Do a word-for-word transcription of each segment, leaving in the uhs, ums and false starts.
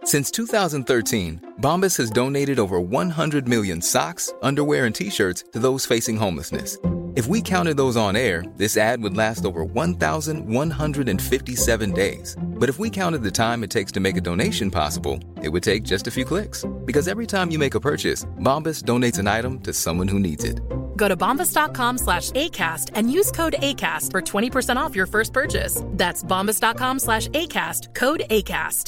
Since two thousand thirteen, Bombas has donated over one hundred million socks, underwear, and T-shirts to those facing homelessness. If we counted those on air, this ad would last over one thousand one hundred fifty-seven days. But if we counted the time it takes to make a donation possible, it would take just a few clicks. Because every time you make a purchase, Bombas donates an item to someone who needs it. Go to bombas.com slash ACAST and use code ACAST for twenty percent off your first purchase. That's bombas.com slash ACAST, code ACAST.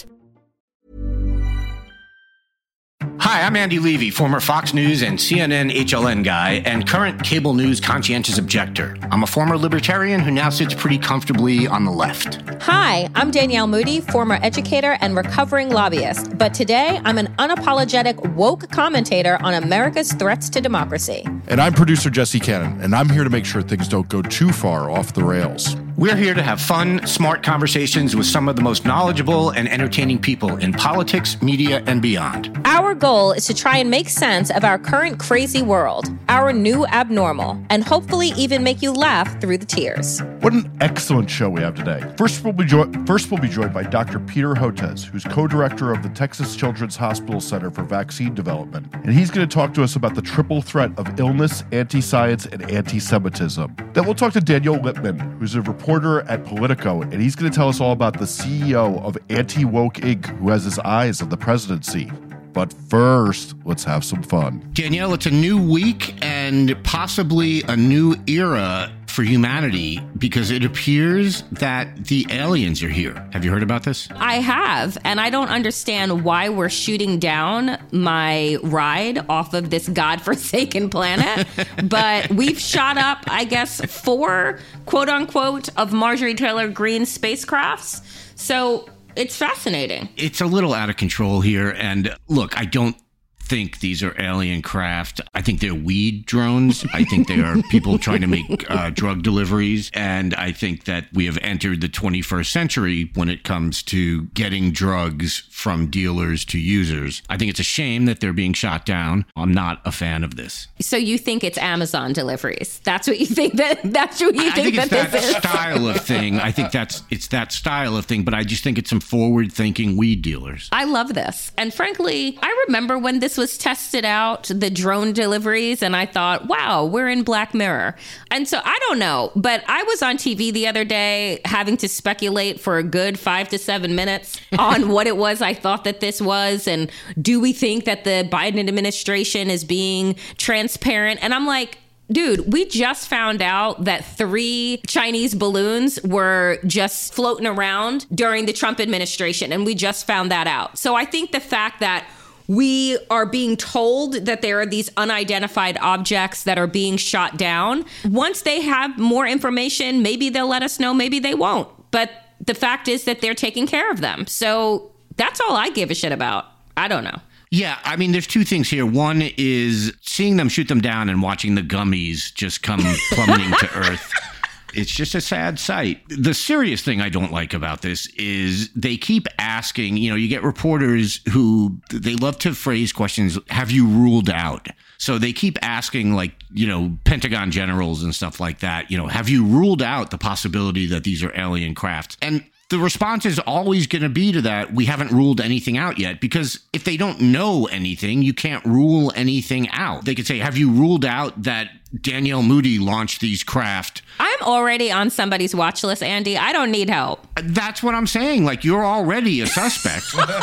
Hi, I'm Andy Levy, former Fox News and C N N H L N guy and current cable news conscientious objector. I'm a former libertarian who now sits pretty comfortably on the left. Hi, I'm Danielle Moody, former educator and recovering lobbyist. But today, I'm an unapologetic woke commentator on America's threats to democracy. And I'm producer Jesse Cannon, and I'm here to make sure things don't go too far off the rails. We're here to have fun, smart conversations with some of the most knowledgeable and entertaining people in politics, media, and beyond. Our goal is to try and make sense of our current crazy world, our new abnormal, and hopefully even make you laugh through the tears. What an excellent show we have today. First, we'll be, jo- First, we'll be joined by Doctor Peter Hotez, who's co-director of the Texas Children's Hospital Center for Vaccine Development. And he's going to talk to us about the triple threat of illness, anti-science, and anti-Semitism. Then we'll talk to Daniel Lippman, who's a reporter at Politico, and he's going to tell us all about the C E O of Anti-Woke Incorporated, who has his eyes on the presidency. But first, let's have some fun. Danielle, it's a new week and possibly a new era for humanity because it appears that the aliens are here. Have you heard about this? I have, and I don't understand why we're shooting down my ride off of this godforsaken planet. But we've shot up, I guess, four quote unquote of Marjorie Taylor Greene spacecrafts. So it's fascinating. It's a little out of control here. And look, I don't think these are alien craft. I think they're weed drones. I think they are people trying to make uh, drug deliveries. And I think that we have entered the twenty-first century when it comes to getting drugs from dealers to users. I think it's a shame that they're being shot down. I'm not a fan of this. So you think it's Amazon deliveries? That's what you think that that's what you I think, think it's that that this is? style of thing. I think that's it's that style of thing, but I just think it's some forward-thinking weed dealers. I love this. And frankly, I remember when this was tested out, the drone deliveries, and I thought, wow, we're in Black Mirror. And so I don't know, but I was on T V the other day having to speculate for a good five to seven minutes on what it was I thought that this was. And do we think that the Biden administration is being transparent? And I'm like, dude, we just found out that three Chinese balloons were just floating around during the Trump administration. And we just found that out. So I think the fact that we are being told that there are these unidentified objects that are being shot down. Once they have more information, maybe they'll let us know, maybe they won't. But the fact is that they're taking care of them. So that's all I give a shit about. I don't know. Yeah, I mean, there's two things here. One is seeing them shoot them down and watching the gummies just come plummeting to earth. It's just a sad sight. The serious thing I don't like about this is they keep asking, you know, you get reporters who they love to phrase questions, have you ruled out? So they keep asking, like, you know, Pentagon generals and stuff like that, you know, have you ruled out the possibility that these are alien crafts? And the response is always going to be to that, we haven't ruled anything out yet, because if they don't know anything, you can't rule anything out. They could say, have you ruled out that Danielle Moody launched these craft? I'm already on somebody's watch list, Andy. I don't need help. That's what I'm saying. Like, you're already a suspect.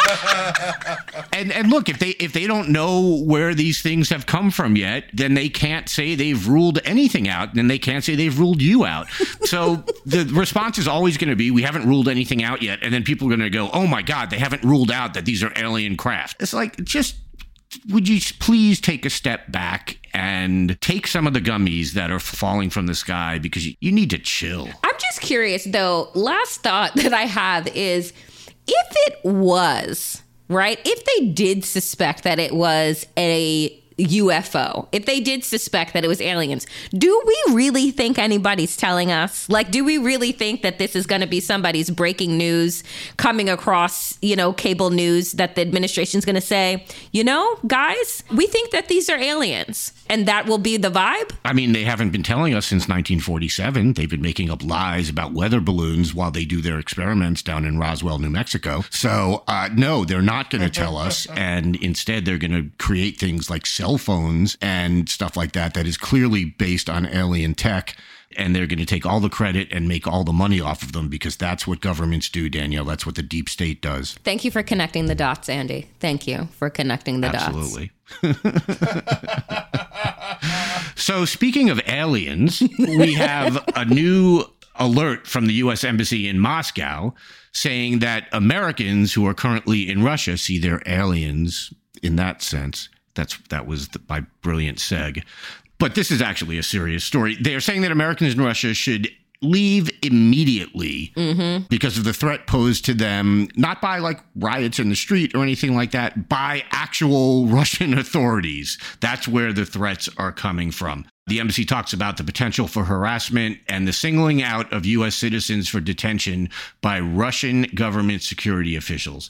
and and look, if they if they don't know where these things have come from yet, then they can't say they've ruled anything out. Then they can't say they've ruled you out. So the response is always going to be, we haven't ruled anything out yet. And then people are going to go, oh my God, they haven't ruled out that these are alien craft. It's like, just, would you please take a step back and take some of the gummies that are falling from the sky, because you, you need to chill. I'm just curious, though. Last thought that I have is, if it was, right, if they did suspect that it was a U F O, if they did suspect that it was aliens, do we really think anybody's telling us? Like, do we really think that this is going to be somebody's breaking news coming across, you know, cable news that the administration's going to say, you know, guys, we think that these are aliens, and that will be the vibe? I mean, they haven't been telling us since nineteen forty-seven. They've been making up lies about weather balloons while they do their experiments down in Roswell, New Mexico. So, uh, no, they're not going to tell us. And instead, they're going to create things like cell phones and stuff like that that is clearly based on alien tech. And they're going to take all the credit and make all the money off of them because that's what governments do, Danielle. That's what the deep state does. Thank you for connecting the dots, Andy. Thank you for connecting the Absolutely. dots. Absolutely. So speaking of aliens, we have a new alert from the U S Embassy in Moscow saying that Americans who are currently in Russia see their aliens in that sense. That's That was the, by brilliant seg. But this is actually a serious story. They are saying that Americans in Russia should leave immediately mm-hmm. because of the threat posed to them, not by like riots in the street or anything like that, by actual Russian authorities. That's where the threats are coming from. The embassy talks about the potential for harassment and the singling out of U S citizens for detention by Russian government security officials.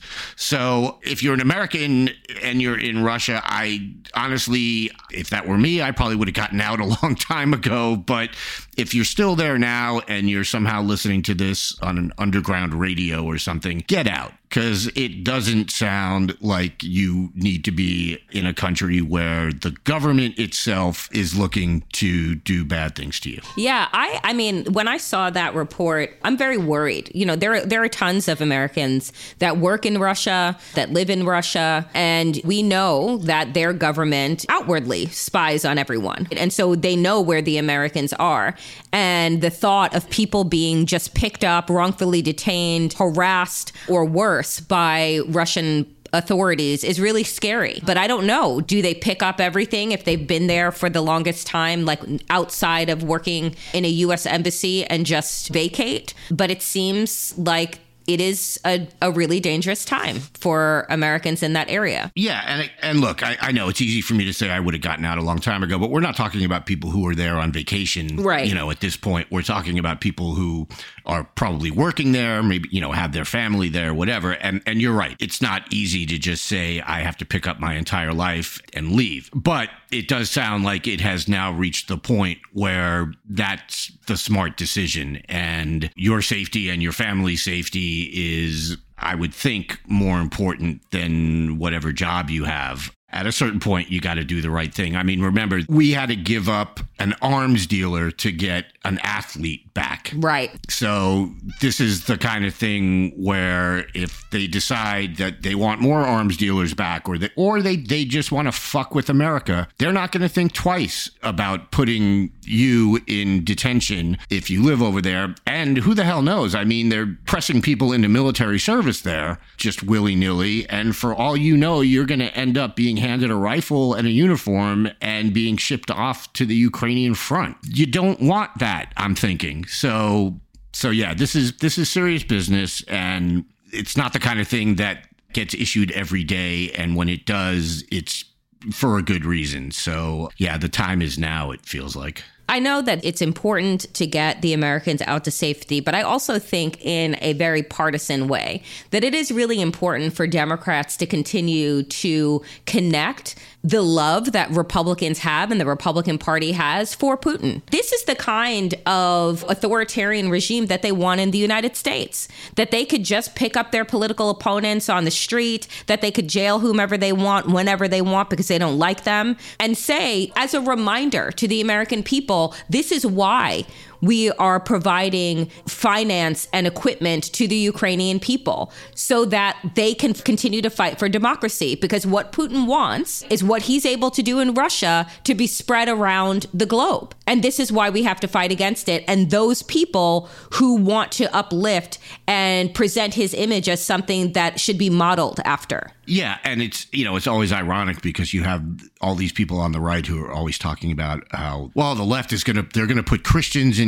So if you're an American and you're in Russia, I honestly, if that were me, I probably would have gotten out a long time ago. But if you're still there now and you're somehow listening to this on an underground radio or something, get out. Because it doesn't sound like you need to be in a country where the government itself is looking to do bad things to you. Yeah, I, I mean, when I saw that report, I'm very worried. You know, there, there are tons of Americans that work in Russia, that live in Russia, and we know that their government outwardly spies on everyone. And so they know where the Americans are. And the thought of people being just picked up, wrongfully detained, harassed, or worse by Russian authorities is really scary. But I don't know. Do they pick up everything if they've been there for the longest time, like outside of working in a U S embassy, and just vacate? But it seems like it is a, a really dangerous time for Americans in that area. Yeah. And and look, I, I know it's easy for me to say I would have gotten out a long time ago, but we're not talking about people who are there on vacation. Right. You know, at this point, we're talking about people who are probably working there, maybe, you know, have their family there, whatever. And and you're right. It's not easy to just say I have to pick up my entire life and leave. But it does sound like it has now reached the point where that's the smart decision, and your safety and your family's safety is, I would think, more important than whatever job you have. At a certain point, you got to do the right thing. I mean, remember, we had to give up an arms dealer to get an athlete back. Right. So this is the kind of thing where if they decide that they want more arms dealers back, or they, or they, they just want to fuck with America, they're not going to think twice about putting you in detention if you live over there. And who the hell knows? I mean, they're pressing people into military service there just willy-nilly. And for all you know, you're going to end up being handed a rifle and a uniform and being shipped off to the Ukrainian front. You don't want that, I'm thinking. So, so yeah, this is this is serious business, and it's not the kind of thing that gets issued every day. And when it does, it's for a good reason. So yeah, the time is now, it feels like. I know that it's important to get the Americans out to safety, but I also think in a very partisan way that it is really important for Democrats to continue to connect the love that Republicans have and the Republican Party has for Putin. This is the kind of authoritarian regime that they want in the United States, that they could just pick up their political opponents on the street, that they could jail whomever they want, whenever they want, because they don't like them, and say, as a reminder to the American people, this is why we are providing finance and equipment to the Ukrainian people so that they can continue to fight for democracy. Because what Putin wants is what he's able to do in Russia to be spread around the globe. And this is why we have to fight against it. And those people who want to uplift and present his image as something that should be modeled after. Yeah. And it's, you know, it's always ironic because you have all these people on the right who are always talking about how, well, the left is going to, they're going to put Christians in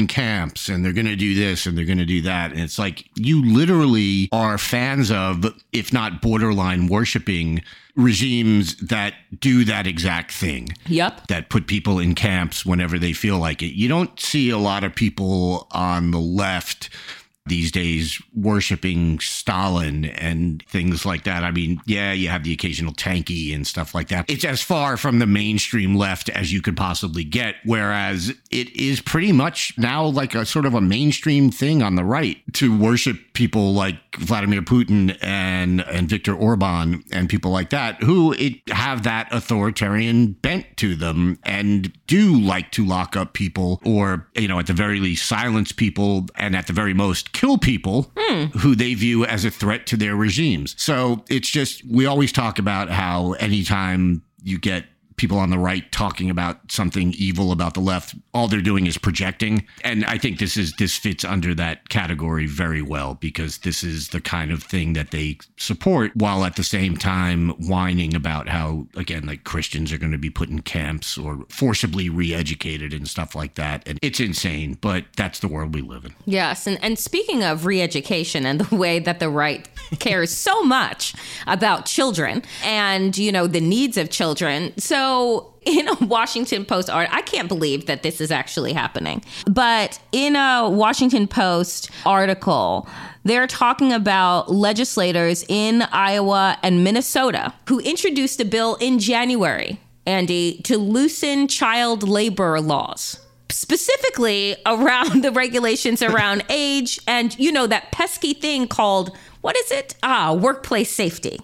in camps and they're going to do this and they're going to do that. And it's like you literally are fans of, if not borderline worshiping, regimes that do that exact thing. Yep. That put people in camps whenever they feel like it. You don't see a lot of people on the left these days worshiping Stalin and things like that. I mean, yeah, you have the occasional tanky and stuff like that. It's as far from the mainstream left as you could possibly get, whereas it is pretty much now like a sort of a mainstream thing on the right to worship people like Vladimir Putin and and Viktor Orban and people like that who it, have that authoritarian bent to them and do like to lock up people or, you know, at the very least silence people and at the very most kill people mm. who they view as a threat to their regimes. So it's just, we always talk about how anytime you get people on the right talking about something evil about the left, all they're doing is projecting. And I think this is this fits under that category very well because this is the kind of thing that they support while at the same time whining about how, again, like Christians are going to be put in camps or forcibly re-educated and stuff like that. And it's insane, but that's the world we live in. Yes. And, and speaking of re-education and the way that the right cares so much about children and, you know, the needs of children. So So in a Washington Post article, I can't believe that this is actually happening, but in a Washington Post article, they're talking about legislators in Iowa and Minnesota who introduced a bill in January, Andy, to loosen child labor laws, specifically around the regulations around age and, you know, that pesky thing called, what is it? Ah, workplace safety.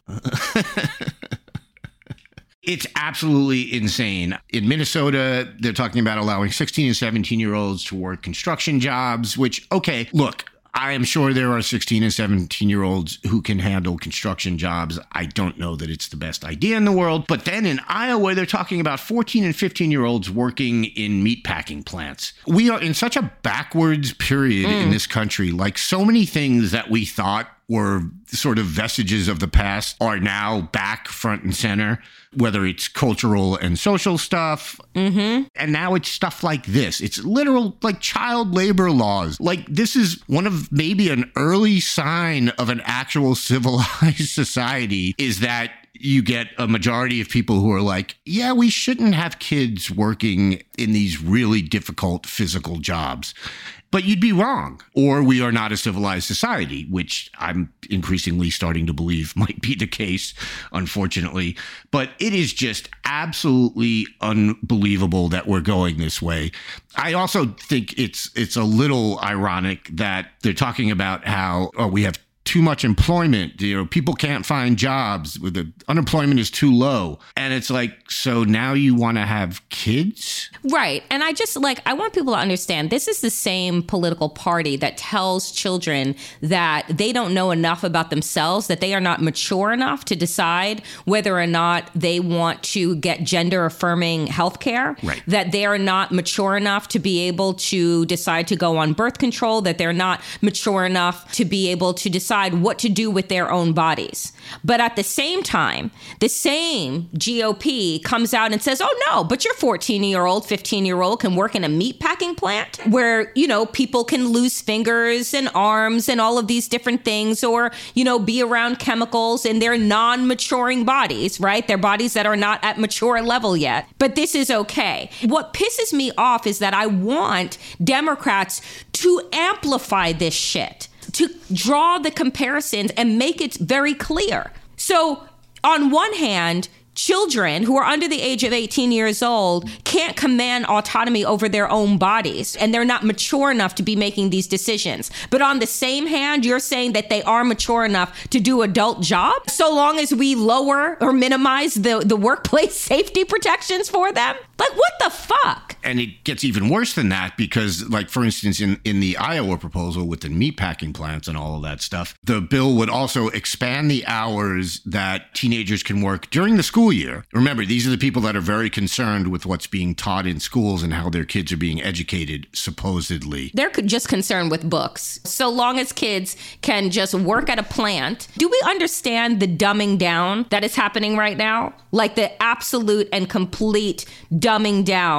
It's absolutely insane. In Minnesota, they're talking about allowing sixteen and seventeen-year-olds to work construction jobs, which, okay, look, I am sure there are sixteen and seventeen-year-olds who can handle construction jobs. I don't know that it's the best idea in the world. But then in Iowa, they're talking about fourteen and fifteen-year-olds working in meatpacking plants. We are in such a backwards period mm. in this country. Like so many things that we thought were sort of vestiges of the past are now back front and center, whether it's cultural and social stuff. Mm-hmm. And now it's stuff like this. It's literal like child labor laws. Like this is one of maybe an early sign of an actual civilized society is that you get a majority of people who are like, yeah, we shouldn't have kids working in these really difficult physical jobs. But you'd be wrong, or we are not a civilized society, which I'm increasingly starting to believe might be the case, unfortunately. But it is just absolutely unbelievable that we're going this way. I also think it's it's a little ironic that they're talking about how oh, we have too much employment, you know, people can't find jobs, the unemployment is too low. And it's like, so now you want to have kids? Right. And I just like, I want people to understand this is the same political party that tells children that they don't know enough about themselves, that they are not mature enough to decide whether or not they want to get gender affirming health care, right. that they are not mature enough to be able to decide to go on birth control, that they're not mature enough to be able to decide what to do with their own bodies. But at the same time, the same G O P comes out and says, oh, no, but your fourteen-year-old, fifteen-year-old can work in a meatpacking plant where, you know, people can lose fingers and arms and all of these different things or, you know, be around chemicals in their non-maturing bodies, right? Their bodies that are not at mature level yet. But this is okay. What pisses me off is that I want Democrats to amplify this shit, to draw the comparisons and make it very clear. So on one hand, children who are under the age of eighteen years old can't command autonomy over their own bodies, and they're not mature enough to be making these decisions. But on the same hand, you're saying that they are mature enough to do adult jobs, so long as we lower or minimize the, the workplace safety protections for them? Like, what the fuck? And it gets even worse than that because, like, for instance, in, in the Iowa proposal with the meatpacking plants and all of that stuff, the bill would also expand the hours that teenagers can work during the school year. Remember, these are the people that are very concerned with what's being taught in schools and how their kids are being educated, supposedly. They're just concerned with books. So long as kids can just work at a plant. Do we understand the dumbing down that is happening right now? Like the absolute and complete dumbing down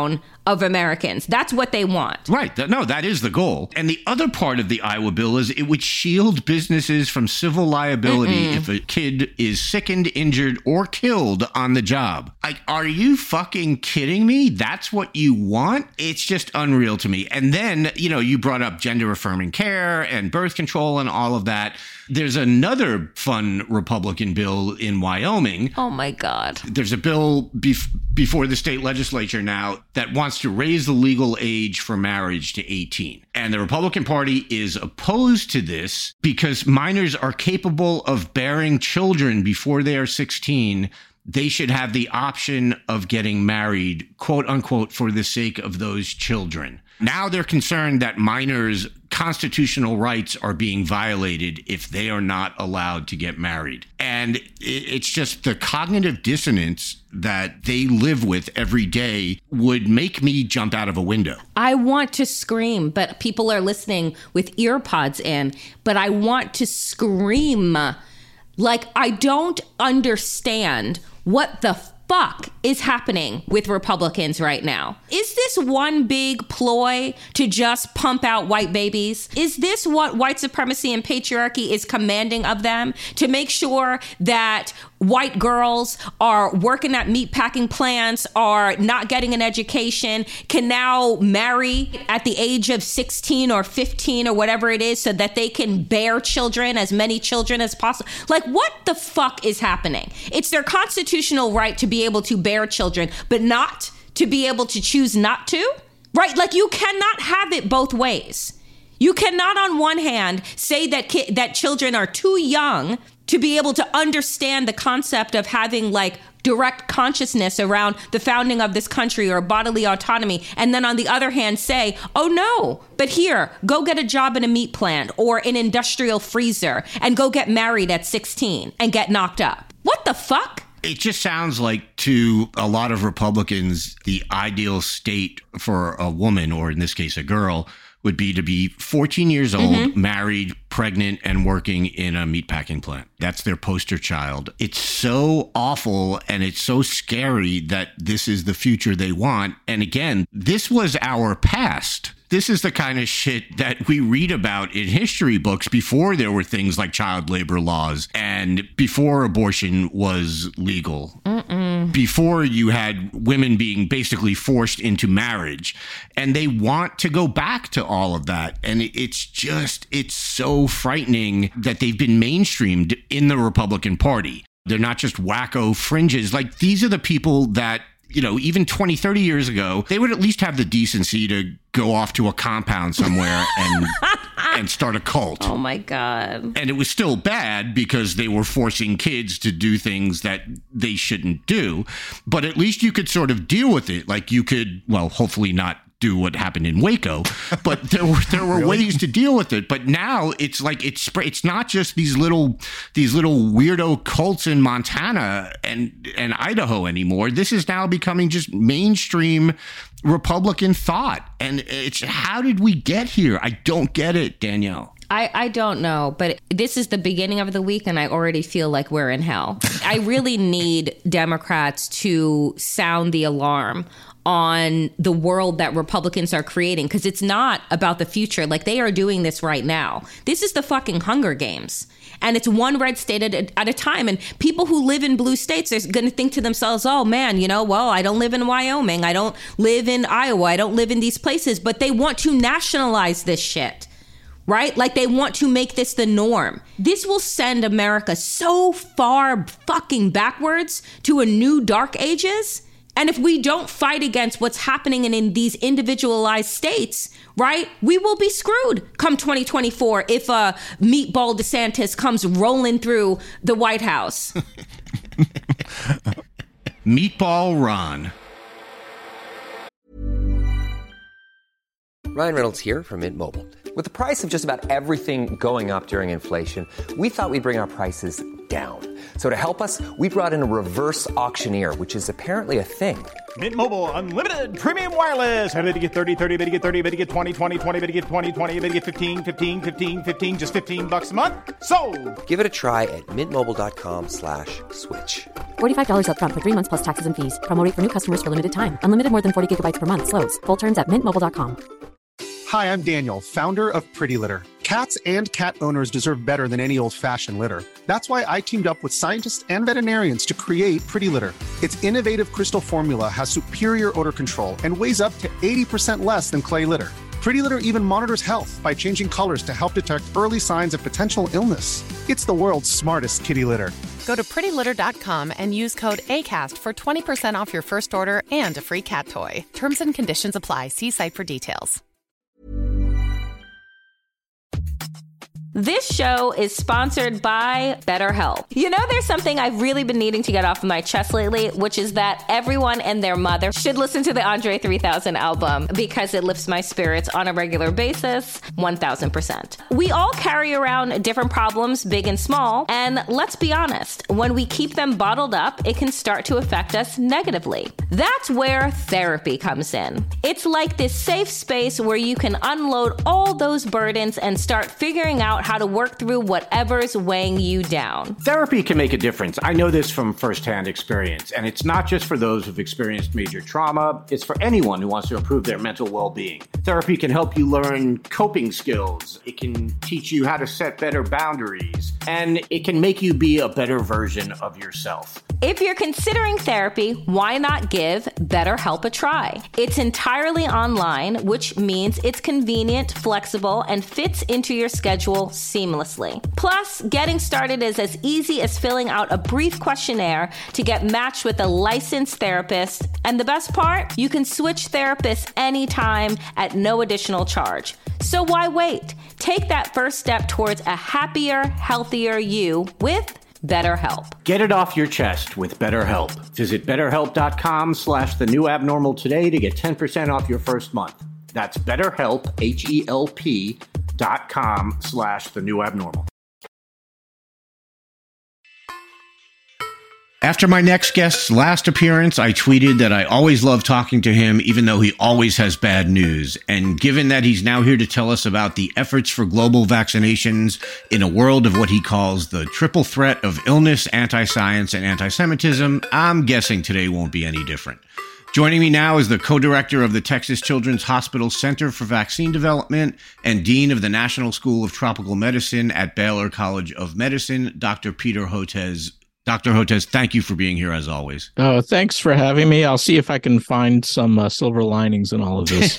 of Americans. That's what they want. Right. No, that is the goal. And the other part of the Iowa bill is it would shield businesses from civil liability Mm-mm. if a kid is sickened, injured, or killed on the job. Like, are you fucking kidding me? That's what you want? It's just unreal to me. And then, you know, you brought up gender affirming care and birth control and all of that. There's another fun Republican bill in Wyoming. Oh, my God. There's a bill bef- before the state legislature now that wants to raise the legal age for marriage to eighteen. And the Republican Party is opposed to this because minors are capable of bearing children before they are sixteen. They should have the option of getting married, quote unquote, for the sake of those children. Now they're concerned that minors' constitutional rights are being violated if they are not allowed to get married. And it's just the cognitive dissonance that they live with every day would make me jump out of a window. I want to scream, but people are listening with ear pods in, but I want to scream. Like, I don't understand what the fuck is happening with Republicans right now. Is this one big ploy to just pump out white babies? Is this what white supremacy and patriarchy is commanding of them, to make sure that white girls are working at meatpacking plants, are not getting an education, can now marry at the age of sixteen or fifteen or whatever it is so that they can bear children, as many children as possible? Like, what the fuck is happening? It's their constitutional right to be able to bear children, but not to be able to choose not to, right? Like, you cannot have it both ways. You cannot, on one hand, say that ki- that children are too young to be able to understand the concept of having, like, direct consciousness around the founding of this country or bodily autonomy. And then on the other hand, say, oh no, but here, go get a job in a meat plant or an industrial freezer and go get married at sixteen and get knocked up. What the fuck? It just sounds like, to a lot of Republicans, the ideal state for a woman, or in this case, a girl, would be to be fourteen years old, mm-hmm. married, pregnant, and working in a meatpacking plant. That's their poster child. It's so awful and it's so scary that this is the future they want. And again, this was our past. This is the kind of shit that we read about in history books before there were things like child labor laws and before abortion was legal. Mm-mm. Before you had women being basically forced into marriage. And they want to go back to all of that. And it's just, it's so frightening that they've been mainstreamed in the Republican Party. They're not just wacko fringes. Like, these are the people that, you know, even twenty, thirty years ago, they would at least have the decency to go off to a compound somewhere and and start a cult. Oh, my God. And it was still bad because they were forcing kids to do things that they shouldn't do. But at least you could sort of deal with it. Like, you could, well, hopefully not do what happened in Waco, but there were there were really? ways to deal with it. But now it's like it's it's not just these little these little weirdo cults in Montana and and Idaho anymore. This is now becoming just mainstream Republican thought. And it's, how did we get here? I don't get it, Danielle. I, I don't know, but this is the beginning of the week and I already feel like we're in hell. I really need Democrats to sound the alarm on the world that Republicans are creating, because it's not about the future. Like, they are doing this right now. This is the fucking Hunger Games. And it's one red state at a, at a time. And people who live in blue states are going to think to themselves, oh, man, you know, well, I don't live in Wyoming. I don't live in Iowa. I don't live in these places. But they want to nationalize this shit, right? Like, they want to make this the norm. This will send America so far fucking backwards to a new dark ages. And if we don't fight against what's happening in, in these individualized states, right, we will be screwed come twenty twenty-four if uh, Meatball DeSantis comes rolling through the White House. Meatball Ron. Ryan Reynolds here from Mint Mobile. With the price of just about everything going up during inflation, we thought we'd bring our prices down. So to help us, we brought in a reverse auctioneer, which is apparently a thing. Mint Mobile Unlimited Premium Wireless. How to get thirty, thirty, how to get thirty, how to get twenty, twenty, twenty, how to get twenty, twenty, how to get fifteen, fifteen, fifteen, fifteen, just fifteen bucks a month? Sold! Give it a try at mintmobile.com slash switch. forty-five dollars up front for three months plus taxes and fees. Promo rate for new customers for limited time. Unlimited more than forty gigabytes per month. Slows full terms at mint mobile dot com. Hi, I'm Daniel, founder of Pretty Litter. Cats and cat owners deserve better than any old-fashioned litter. That's why I teamed up with scientists and veterinarians to create Pretty Litter. Its innovative crystal formula has superior odor control and weighs up to eighty percent less than clay litter. Pretty Litter even monitors health by changing colors to help detect early signs of potential illness. It's the world's smartest kitty litter. Go to pretty litter dot com and use code ACAST for twenty percent off your first order and a free cat toy. Terms and conditions apply. See site for details. This show is sponsored by BetterHelp. You know, there's something I've really been needing to get off of my chest lately, which is that everyone and their mother should listen to the Andre three thousand album because it lifts my spirits on a regular basis, one thousand percent. We all carry around different problems, big and small, and let's be honest, when we keep them bottled up, it can start to affect us negatively. That's where therapy comes in. It's like this safe space where you can unload all those burdens and start figuring out how to work through whatever's weighing you down. Therapy can make a difference. I know this from firsthand experience, and it's not just for those who've experienced major trauma. It's for anyone who wants to improve their mental well-being. Therapy can help you learn coping skills. It can teach you how to set better boundaries, and it can make you be a better version of yourself. If you're considering therapy, why not give BetterHelp a try? It's entirely online, which means it's convenient, flexible, and fits into your schedule seamlessly. Plus, getting started is as easy as filling out a brief questionnaire to get matched with a licensed therapist. And the best part, you can switch therapists anytime at no additional charge. So why wait? Take that first step towards a happier, healthier you with BetterHelp. Get it off your chest with BetterHelp. Visit betterhelp.com slash the new abnormal today to get ten percent off your first month. That's BetterHelp, H E L P dot com slash the new abnormal. After my next guest's last appearance, I tweeted that I always love talking to him, even though he always has bad news. And given that he's now here to tell us about the efforts for global vaccinations in a world of what he calls the triple threat of illness, anti-science, and anti-Semitism, I'm guessing today won't be any different. Joining me now is the co-director of the Texas Children's Hospital Center for Vaccine Development and dean of the National School of Tropical Medicine at Baylor College of Medicine, Doctor Peter Hotez. Doctor Hotez, thank you for being here as always. Oh, thanks for having me. I'll see if I can find some uh, silver linings in all of this.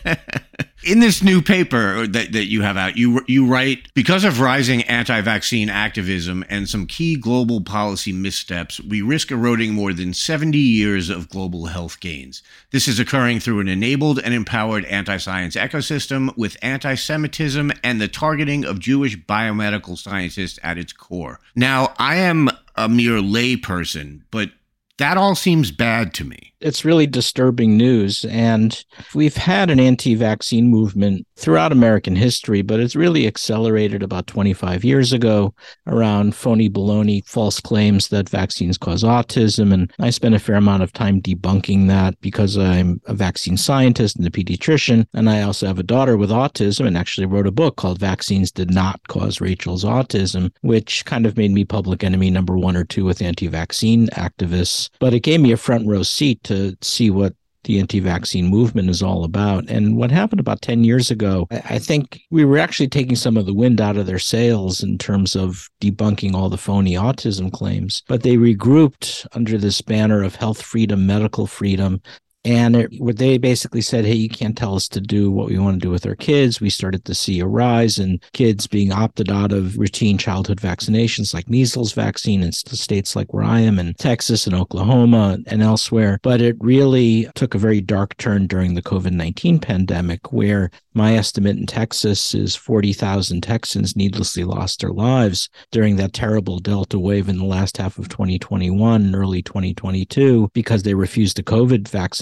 In this new paper that, that you have out, you you write, because of rising anti-vaccine activism and some key global policy missteps, we risk eroding more than seventy years of global health gains. This is occurring through an enabled and empowered anti-science ecosystem with anti-Semitism and the targeting of Jewish biomedical scientists at its core. Now, I am a mere layperson, but that all seems bad to me. It's really disturbing news, and we've had an anti-vaccine movement throughout American history, but it's really accelerated about twenty-five years ago around phony baloney, false claims that vaccines cause autism, and I spent a fair amount of time debunking that because I'm a vaccine scientist and a pediatrician, and I also have a daughter with autism and actually wrote a book called Vaccines Did Not Cause Rachel's Autism, which kind of made me public enemy number one or two with anti-vaccine activists, but it gave me a front row seat to see what the anti-vaccine movement is all about. And what happened about ten years ago, I think we were actually taking some of the wind out of their sails in terms of debunking all the phony autism claims. But they regrouped under this banner of health freedom, medical freedom. And it, what they basically said, hey, you can't tell us to do what we want to do with our kids. We started to see a rise in kids being opted out of routine childhood vaccinations like measles vaccine in states like where I am in Texas and Oklahoma and elsewhere. But it really took a very dark turn during the covid nineteen pandemic, where my estimate in Texas is forty thousand Texans needlessly lost their lives during that terrible Delta wave in the last half of twenty twenty-one and early twenty twenty-two because they refused a COVID vaccination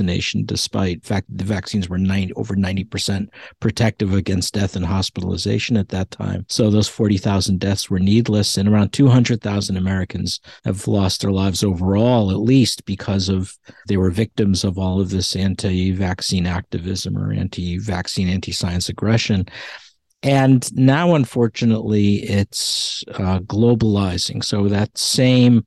vaccination, despite the fact that the vaccines were ninety, over ninety percent protective against death and hospitalization at that time. So those forty thousand deaths were needless, and around two hundred thousand Americans have lost their lives overall, at least because of they were victims of all of this anti-vaccine activism or anti-vaccine, anti-science aggression. And now, unfortunately, it's uh, globalizing. So that same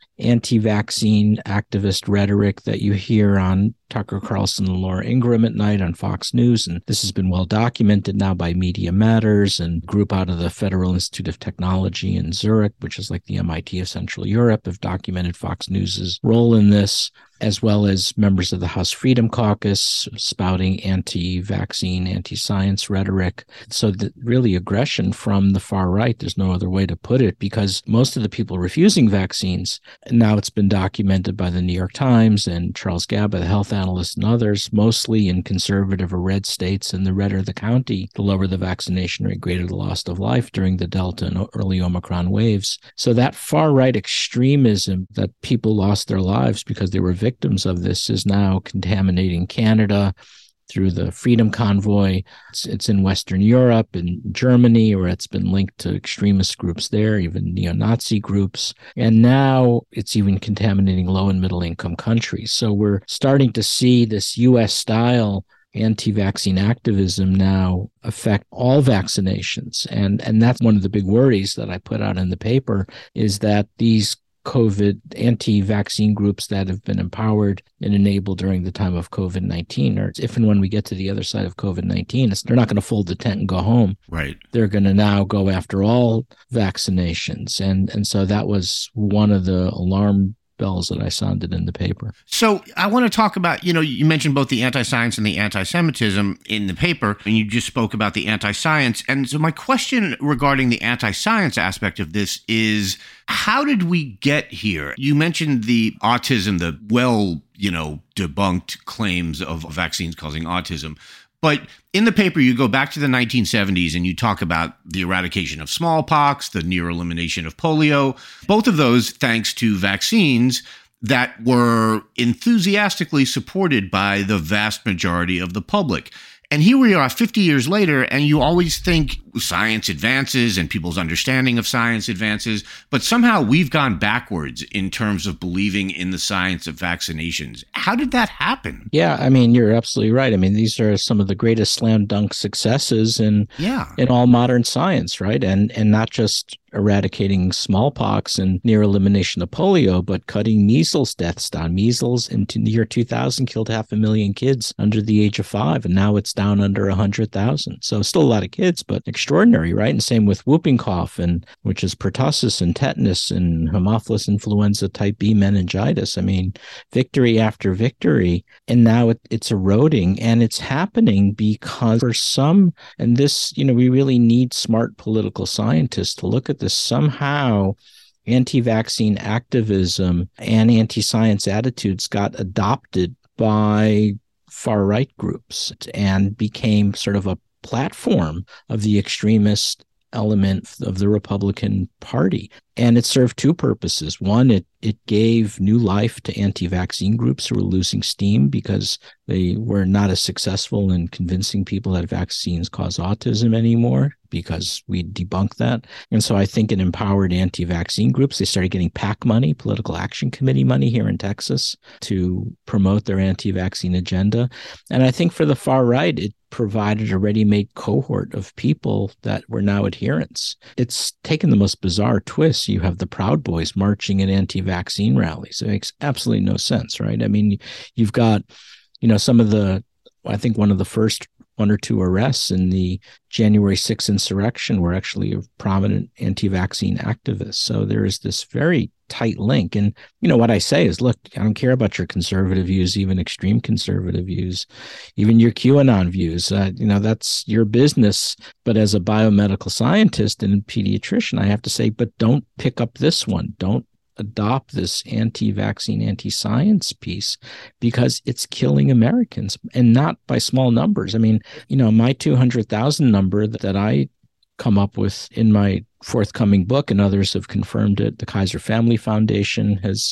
anti-vaccine activist rhetoric that you hear on Tucker Carlson and Laura Ingraham at night on Fox News, and this has been well documented now by Media Matters and a group out of the Federal Institute of Technology in Zurich, which is like the M I T of Central Europe, have documented Fox News's role in this, as well as members of the House Freedom Caucus spouting anti-vaccine, anti-science rhetoric. So that really aggression from the far right, there's no other way to put it, because most of the people refusing vaccines, now it's been documented by the New York Times and Charles Gaba, the health analyst, and others, mostly in conservative or red states, and the redder the county, the lower the vaccination rate, greater the loss of life during the Delta and early Omicron waves. So that far-right extremism that people lost their lives because they were victims of this is now contaminating Canada through the Freedom Convoy. It's, it's in Western Europe and Germany, or it's been linked to extremist groups there, even neo-Nazi groups. And now it's even contaminating low and middle income countries. So we're starting to see this U S style anti-vaccine activism now affect all vaccinations. And, and that's one of the big worries that I put out in the paper, is that these COVID anti-vaccine groups that have been empowered and enabled during the time of COVID nineteen, or if and when we get to the other side of COVID nineteen, it's, they're not going to fold the tent and go home. Right. They're going to now go after all vaccinations. And, and so that was one of the alarm bells that I sounded in the paper. So I want to talk about, you know, you mentioned both the anti-science and the anti-Semitism in the paper, and you just spoke about the anti-science. And so my question regarding the anti-science aspect of this is, how did we get here? You mentioned the autism, the well, you know, debunked claims of vaccines causing autism. But in the paper, you go back to the nineteen seventies and you talk about the eradication of smallpox, the near elimination of polio, both of those thanks to vaccines that were enthusiastically supported by the vast majority of the public. And here we are fifty years later, and you always think science advances and people's understanding of science advances, but somehow we've gone backwards in terms of believing in the science of vaccinations. How did that happen? Yeah, I mean, you're absolutely right. I mean, these are some of the greatest slam dunk successes in yeah. in all modern science, right? And and not just eradicating smallpox and near elimination of polio, but cutting measles deaths down. Measles in the year two thousand killed half a million kids under the age of five, and now it's down under one hundred thousand. So still a lot of kids, but extraordinary, right? And same with whooping cough, and which is pertussis and tetanus and Haemophilus influenza type B meningitis. I mean, victory after victory, and now it, it's eroding, and it's happening because for some, and this, you know, we really need smart political scientists to look at this. Somehow anti-vaccine activism and anti-science attitudes got adopted by far-right groups and became sort of a platform of the extremist element of the Republican Party. And it served two purposes. One, it it gave new life to anti-vaccine groups who were losing steam because they were not as successful in convincing people that vaccines cause autism anymore, because we debunked that. And so I think it empowered anti-vaccine groups. They started getting PAC money, Political Action Committee money here in Texas, to promote their anti-vaccine agenda. And I think for the far right, it provided a ready-made cohort of people that were now adherents. It's taken the most bizarre twist. You have the Proud Boys marching at anti-vaccine rallies. It makes absolutely no sense, right? I mean, you've got, you know, some of the, I think one of the first one or two arrests in the January sixth insurrection were actually prominent anti-vaccine activists. So there is this very tight link. And, you know, what I say is, look, I don't care about your conservative views, even extreme conservative views, even your QAnon views. Uh, you know, that's your business. But as a biomedical scientist and pediatrician, I have to say, but don't pick up this one. Don't adopt this anti-vaccine, anti-science piece, because it's killing Americans, and not by small numbers. I mean, you know, my two hundred thousand number that I come up with in my forthcoming book, and others have confirmed it. The Kaiser Family Foundation has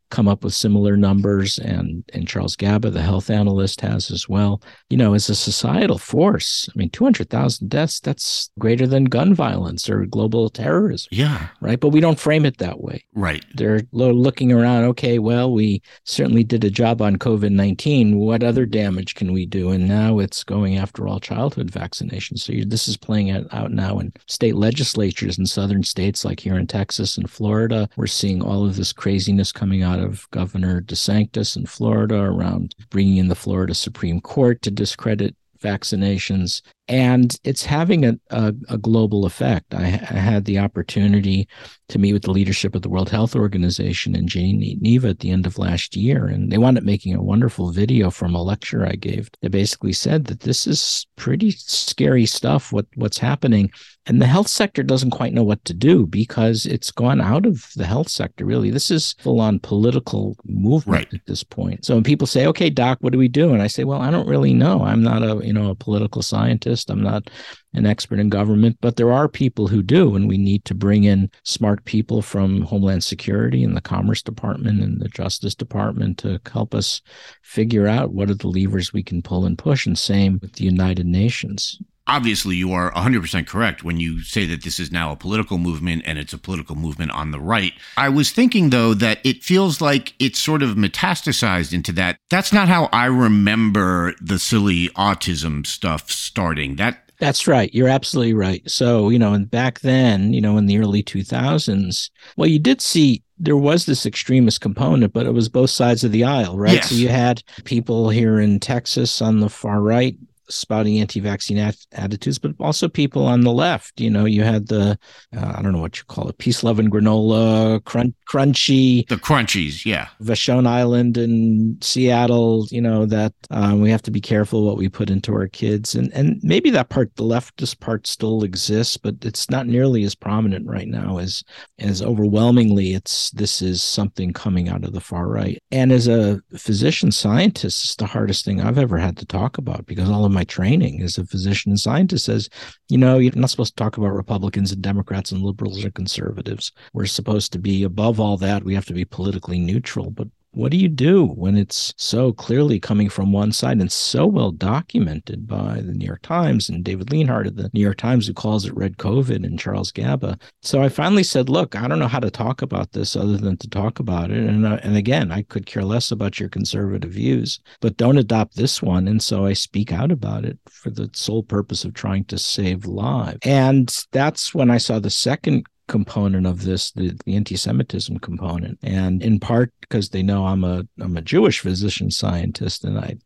come up with similar numbers, and, and Charles Gaba, the health analyst, has as well. You know, as a societal force, I mean, two hundred thousand deaths, that's greater than gun violence or global terrorism. Yeah. Right? But we don't frame it that way. Right. They're looking around, okay, well, we certainly did a job on COVID nineteen. What other damage can we do? And now it's going after all childhood vaccinations. So you, this is playing out, out now in state legislatures in southern states like here in Texas and Florida. We're seeing all of this craziness coming out of Governor DeSantis in Florida around bringing in the Florida Supreme Court to discredit vaccinations. And it's having a, a, a global effect. I, I had the opportunity to meet with the leadership of the World Health Organization in Geneva at the end of last year, and they wound up making a wonderful video from a lecture I gave. They basically said that this is pretty scary stuff, what, what's happening. And the health sector doesn't quite know what to do because it's gone out of the health sector, really. This is full-on political movement right. at this point. So when people say, okay, doc, what do we do? And I say, well, I don't really know. I'm not a, you know, a political scientist. I'm not an expert in government, but there are people who do, and we need to bring in smart people from Homeland Security and the Commerce Department and the Justice Department to help us figure out what are the levers we can pull and push, and same with the United Nations. Obviously, you are one hundred percent correct when you say that this is now a political movement and it's a political movement on the right. I was thinking, though, that it feels like it's sort of metastasized into that. That's not how I remember the silly autism stuff starting. That That's right. You're absolutely right. So, you know, and back then, you know, in the early two thousands, well, you did see there was this extremist component, but it was both sides of the aisle, right? Yes. So you had people here in Texas on the far right spouting anti-vaccine at- attitudes, but also people on the left. You know, you had the, uh, I don't know what you call it, peace, love, and granola, crun- crunchy. The crunchies, yeah. Vashon Island in Seattle, you know, that um, we have to be careful what we put into our kids. And and maybe that part, the leftist part still exists, but it's not nearly as prominent right now as, as overwhelmingly it's, this is something coming out of the far right. And as a physician scientist, it's the hardest thing I've ever had to talk about, because all of my training as a physician and scientist says, you know, you're not supposed to talk about Republicans and Democrats and liberals or conservatives. We're supposed to be above all that. We have to be politically neutral. But what do you do when it's so clearly coming from one side and so well documented by the New York Times and David Leonhardt of the New York Times, who calls it red COVID, and Charles Gaba? So I finally said, look, I don't know how to talk about this other than to talk about it. And, uh, and again, I could care less about your conservative views, but don't adopt this one. And so I speak out about it for the sole purpose of trying to save lives. And that's when I saw the second component of this, the, the anti-Semitism component, and in part because they know I'm a I'm a Jewish physician scientist, and I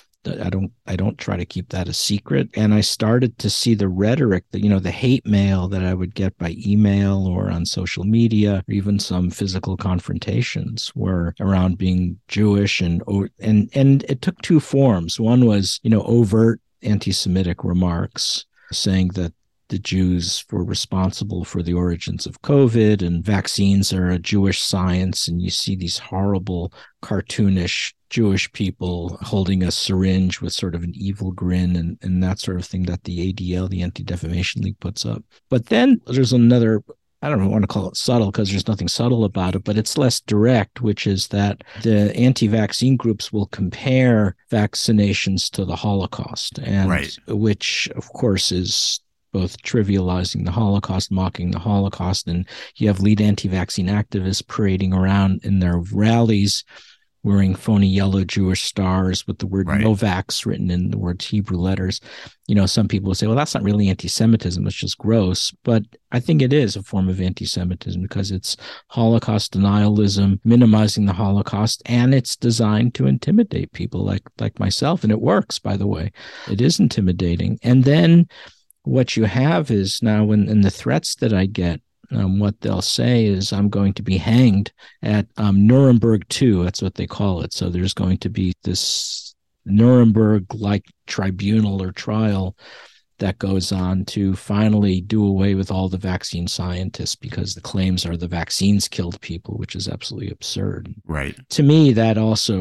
I don't I don't try to keep that a secret. And I started to see the rhetoric, that, you know, the hate mail that I would get by email or on social media, or even some physical confrontations were around being Jewish, and and and it took two forms. One was, you know, overt anti-Semitic remarks saying that the Jews were responsible for the origins of COVID, and vaccines are a Jewish science. And you see these horrible, cartoonish Jewish people holding a syringe with sort of an evil grin, and, and that sort of thing that the A D L, the Anti-Defamation League, puts up. But then there's another, I don't want to call it subtle because there's nothing subtle about it, but it's less direct, which is that the anti-vaccine groups will compare vaccinations to the Holocaust, and right. which, of course, is both trivializing the Holocaust, mocking the Holocaust. And you have lead anti-vaccine activists parading around in their rallies wearing phony yellow Jewish stars with the word right. Novax written in the word Hebrew letters. You know, some people will say, well, that's not really anti-Semitism, it's just gross. But I think it is a form of anti-Semitism because it's Holocaust denialism, minimizing the Holocaust, and it's designed to intimidate people like, like myself. And it works, by the way. It is intimidating. And then what you have is now, when in the threats that I get, um, what they'll say is I'm going to be hanged at um, Nuremberg two. That's what they call it. So there's going to be this Nuremberg-like tribunal or trial that goes on to finally do away with all the vaccine scientists, because the claims are the vaccines killed people, which is absolutely absurd. Right. To me, that also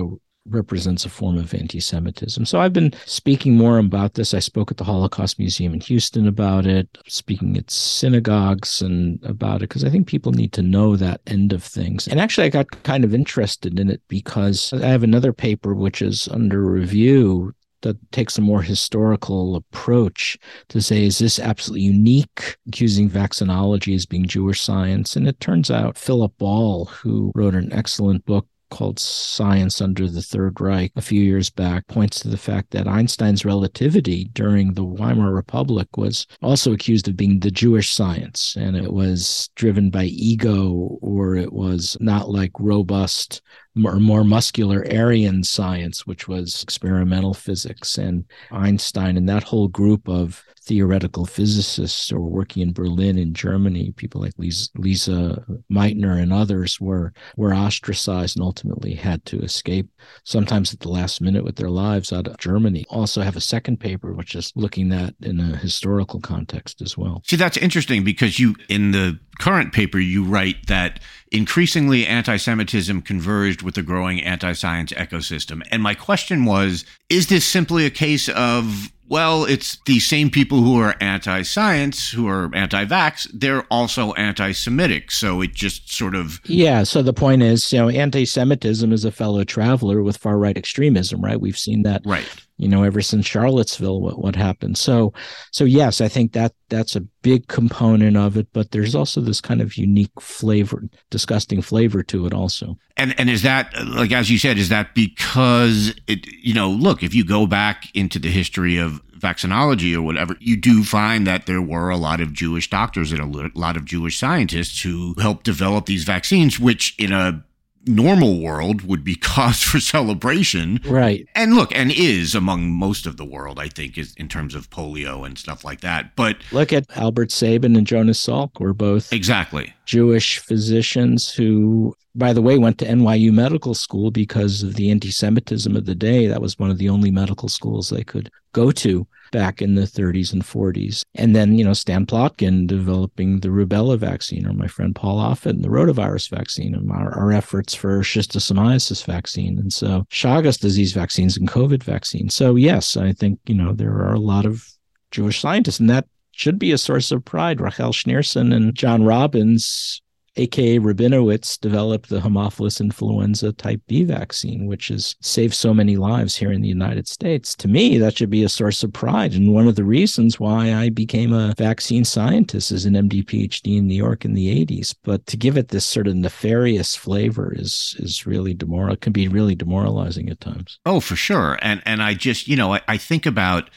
represents a form of anti-Semitism. So I've been speaking more about this. I spoke at the Holocaust Museum in Houston about it, speaking at synagogues and about it, because I think people need to know that end of things. And actually, I got kind of interested in it because I have another paper which is under review that takes a more historical approach to say, is this absolutely unique, accusing vaccinology as being Jewish science? And it turns out Philip Ball, who wrote an excellent book called Science Under the Third Reich a few years back, points to the fact that Einstein's relativity during the Weimar Republic was also accused of being the Jewish science, and it was driven by ego, or it was not like robust or more muscular Aryan science, which was experimental physics. And Einstein and that whole group of theoretical physicists who were working in Berlin in Germany, people like Lisa, Lisa Meitner and others, were were ostracized and ultimately had to escape, sometimes at the last minute with their lives, out of Germany. Also have a second paper which is looking at in a historical context as well. See, that's interesting because you, in the current paper, you write that increasingly anti-Semitism converged with the growing anti-science ecosystem. And my question was, is this simply a case of, well, it's the same people who are anti-science, who are anti-vax, they're also anti-Semitic. So it just sort of... Yeah, so the point is, you know, anti-Semitism is a fellow traveler with far-right extremism, right? We've seen that, right, you know, ever since Charlottesville, what, what happened. So, so yes, I think that that's a big component of it, but there's also this kind of unique flavor, disgusting flavor to it also. And and is that, like, as you said, is that because, it, you know, look, if you go back into the history of vaccinology or whatever, you do find that there were a lot of Jewish doctors and a lot of Jewish scientists who helped develop these vaccines, which in a normal world would be cause for celebration. Right. And look, and is among most of the world, I think, is in terms of polio and stuff like that. But look at Albert Sabin and Jonas Salk, were both exactly Jewish physicians who, by the way, went to N Y U Medical School because of the anti-Semitism of the day. That was one of the only medical schools they could go to back in the thirties and forties. And then, you know, Stan Plotkin developing the rubella vaccine, or my friend Paul Offit and the rotavirus vaccine, and our, our efforts for schistosomiasis vaccine. And so Chagas disease vaccines and COVID vaccines. So yes, I think, you know, there are a lot of Jewish scientists, and that should be a source of pride. Rachel Schneerson and John Robbins, a k a. Rabinowitz, developed the Haemophilus influenza type B vaccine, which has saved so many lives here in the United States. To me, that should be a source of pride. And one of the reasons why I became a vaccine scientist as an M D PhD in New York in the eighties. But to give it this sort of nefarious flavor is is really demoral. Can be really demoralizing at times. Oh, for sure. And and I just, you know, I, I think about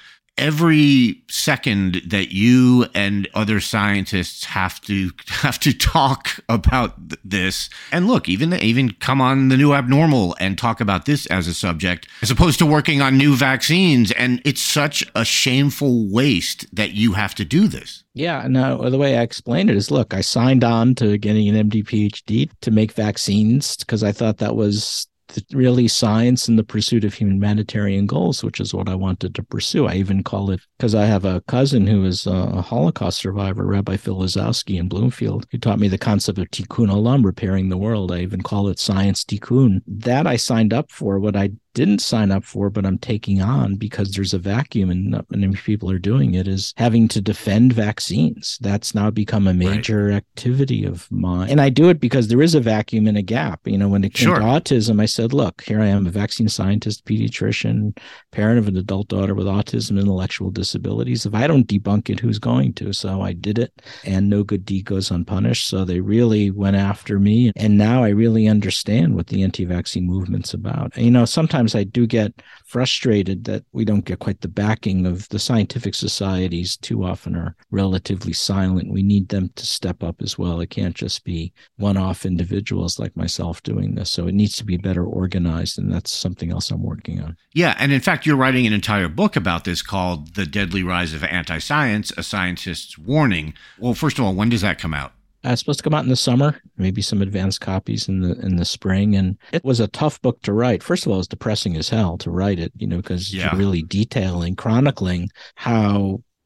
every second that you and other scientists have to have to talk about th- this, and look, even even come on The New Abnormal and talk about this as a subject, as opposed to working on new vaccines, and it's such a shameful waste that you have to do this. Yeah, no, the way I explained it is, look, I signed on to getting an M D PhD to make vaccines because I thought that was really science in the pursuit of humanitarian goals, which is what I wanted to pursue. I even call it, because I have a cousin who is a Holocaust survivor, Rabbi Phil Lazowski in Bloomfield, who taught me the concept of tikkun olam, repairing the world. I even call it science tikkun. That I signed up for. What I didn't sign up for, but I'm taking on because there's a vacuum and not many people are doing it, is having to defend vaccines. That's now become a major right. activity of mine. And I do it because there is a vacuum and a gap. You know, when it came sure. to autism, I said, look, here I am, a vaccine scientist, pediatrician, parent of an adult daughter with autism and intellectual disabilities. If I don't debunk it, who's going to? So I did it, and no good deed goes unpunished. So they really went after me. And now I really understand what the anti-vaccine movement's about. And, you know, sometimes I do get frustrated that we don't get quite the backing of the scientific societies. Too often are relatively silent. We need them to step up as well. It can't just be one-off individuals like myself doing this. So it needs to be better organized, and that's something else I'm working on. Yeah, and in fact, you're writing an entire book about this called The Deadly Rise of Anti-Science, A Scientist's Warning. Well, first of all, when does that come out? Uh, it's supposed to come out in the summer, maybe some advanced copies in the in the spring. And it was a tough book to write. First of all, it was depressing as hell to write it, you know, because yeah. you're really detailing, chronicling how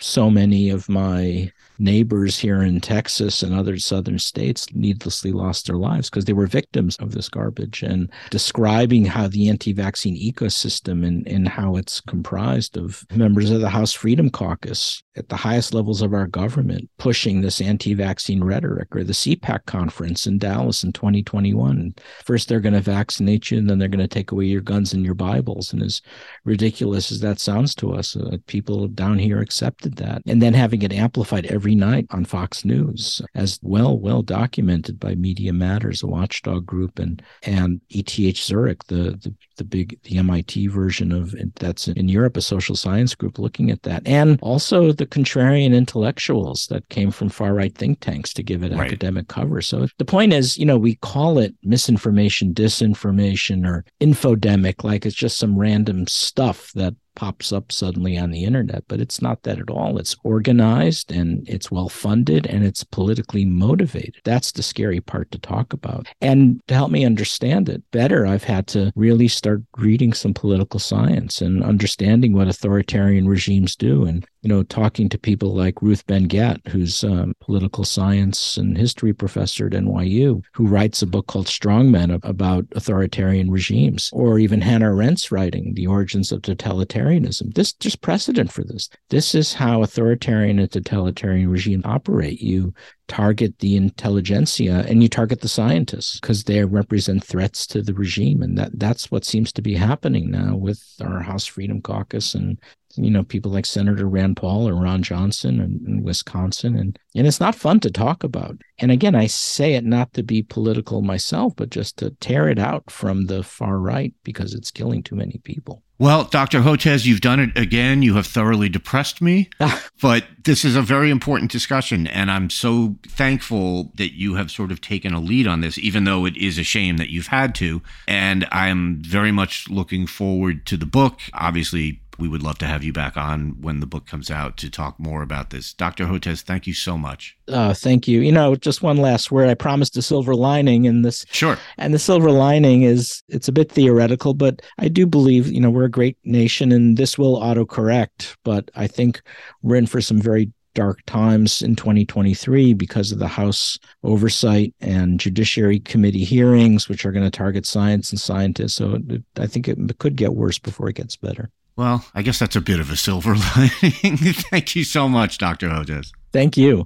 so many of my neighbors here in Texas and other southern states needlessly lost their lives because they were victims of this garbage, and describing how the anti-vaccine ecosystem and, and how it's comprised of members of the House Freedom Caucus at the highest levels of our government pushing this anti-vaccine rhetoric, or the C PAC conference in Dallas in twenty twenty-one. First, they're going to vaccinate you, and then they're going to take away your guns and your Bibles. And as ridiculous as that sounds to us, uh, people down here accepted that. And then having it amplified every night on Fox News, as well, well documented by Media Matters, a watchdog group, and and E T H Zurich, the, the the big the M I T version of that's in Europe, a social science group looking at that, and also the contrarian intellectuals that came from far right think tanks to give it right. academic cover. So the point is, you know, we call it misinformation, disinformation, or infodemic, like it's just some random stuff that pops up suddenly on the internet, but it's not that at all. It's organized, and it's well funded, and it's politically motivated. That's the scary part to talk about. And to help me understand it better, I've had to really start reading some political science and understanding what authoritarian regimes do, and you know, talking to people like Ruth Ben-Ghiat, who's a political science and history professor at N Y U, who writes a book called Strongmen about authoritarian regimes, or even Hannah Arendt's writing, The Origins of Totalitarianism. This, there's precedent for this. This is how authoritarian and totalitarian regimes operate. You target the intelligentsia and you target the scientists because they represent threats to the regime. And that that's what seems to be happening now with our House Freedom Caucus and, you know, people like Senator Rand Paul or Ron Johnson in, in Wisconsin. And, and it's not fun to talk about. And again, I say it not to be political myself, but just to tear it out from the far right because it's killing too many people. Well, Doctor Hotez, you've done it again. You have thoroughly depressed me, but this is a very important discussion, and I'm so thankful that you have sort of taken a lead on this, even though it is a shame that you've had to. And I'm very much looking forward to the book. Obviously, we would love to have you back on when the book comes out to talk more about this. Doctor Hotez, thank you so much. Uh, thank you. You know, just one last word. I promised a silver lining in this. Sure. And the silver lining is, it's a bit theoretical, but I do believe, you know, we're a great nation and this will autocorrect. But I think we're in for some very dark times in twenty twenty-three because of the House oversight and Judiciary Committee hearings, which are going to target science and scientists. So it, I think it could get worse before it gets better. Well, I guess that's a bit of a silver lining. Thank you so much, Doctor Hotez. Thank you.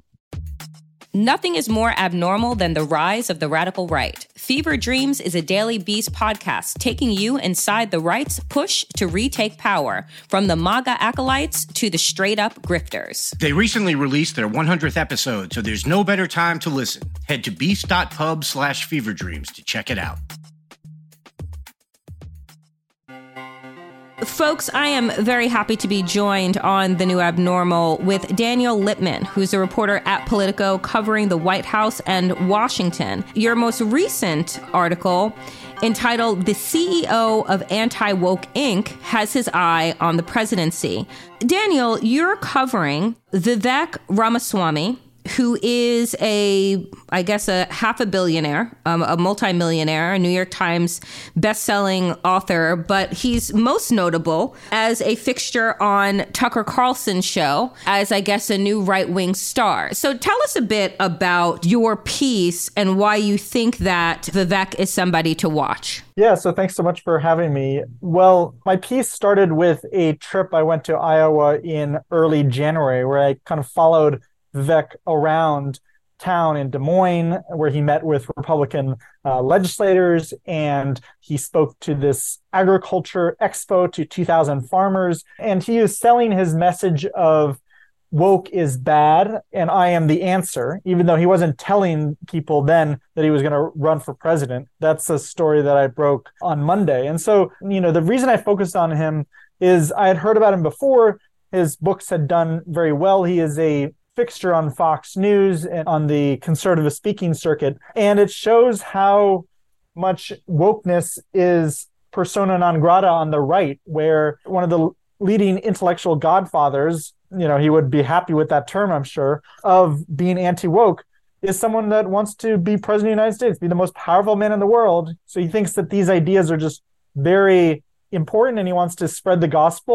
Nothing is more abnormal than the rise of the radical right. Fever Dreams is a Daily Beast podcast taking you inside the right's push to retake power, from the MAGA acolytes to the straight-up grifters. They recently released their one hundredth episode, so there's no better time to listen. Head to beast.pub slash fever dreams to check it out. Folks, I am very happy to be joined on The New Abnormal with Daniel Lippman, who's a reporter at Politico covering the White House and Washington. Your most recent article, entitled "The C E O of Anti-Woke Incorporated has his eye on the presidency." Daniel, you're covering Vivek Ramaswamy, who is a, I guess, a half a billionaire, um, a multimillionaire, a New York Times best-selling author, but he's most notable as a fixture on Tucker Carlson's show as, I guess, a new right-wing star. So tell us a bit about your piece and why you think that Vivek is somebody to watch. Yeah, so thanks so much for having me. Well, my piece started with a trip I went to Iowa in early January, where I kind of followed Vivek around town in Des Moines, where he met with Republican uh, legislators, and he spoke to this agriculture expo to two thousand farmers, and he was selling his message of woke is bad and I am the answer, even though he wasn't telling people then that he was going to run for president. That's a story that I broke on Monday. And so, you know, the reason I focused on him is I had heard about him before. His books had done very well. He is a fixture on Fox News and on the conservative speaking circuit. And it shows how much wokeness is persona non grata on the right, where one of the leading intellectual godfathers, you know, he would be happy with that term, I'm sure, of being anti-woke, is someone that wants to be president of the United States, be the most powerful man in the world. So he thinks that these ideas are just very important and he wants to spread the gospel.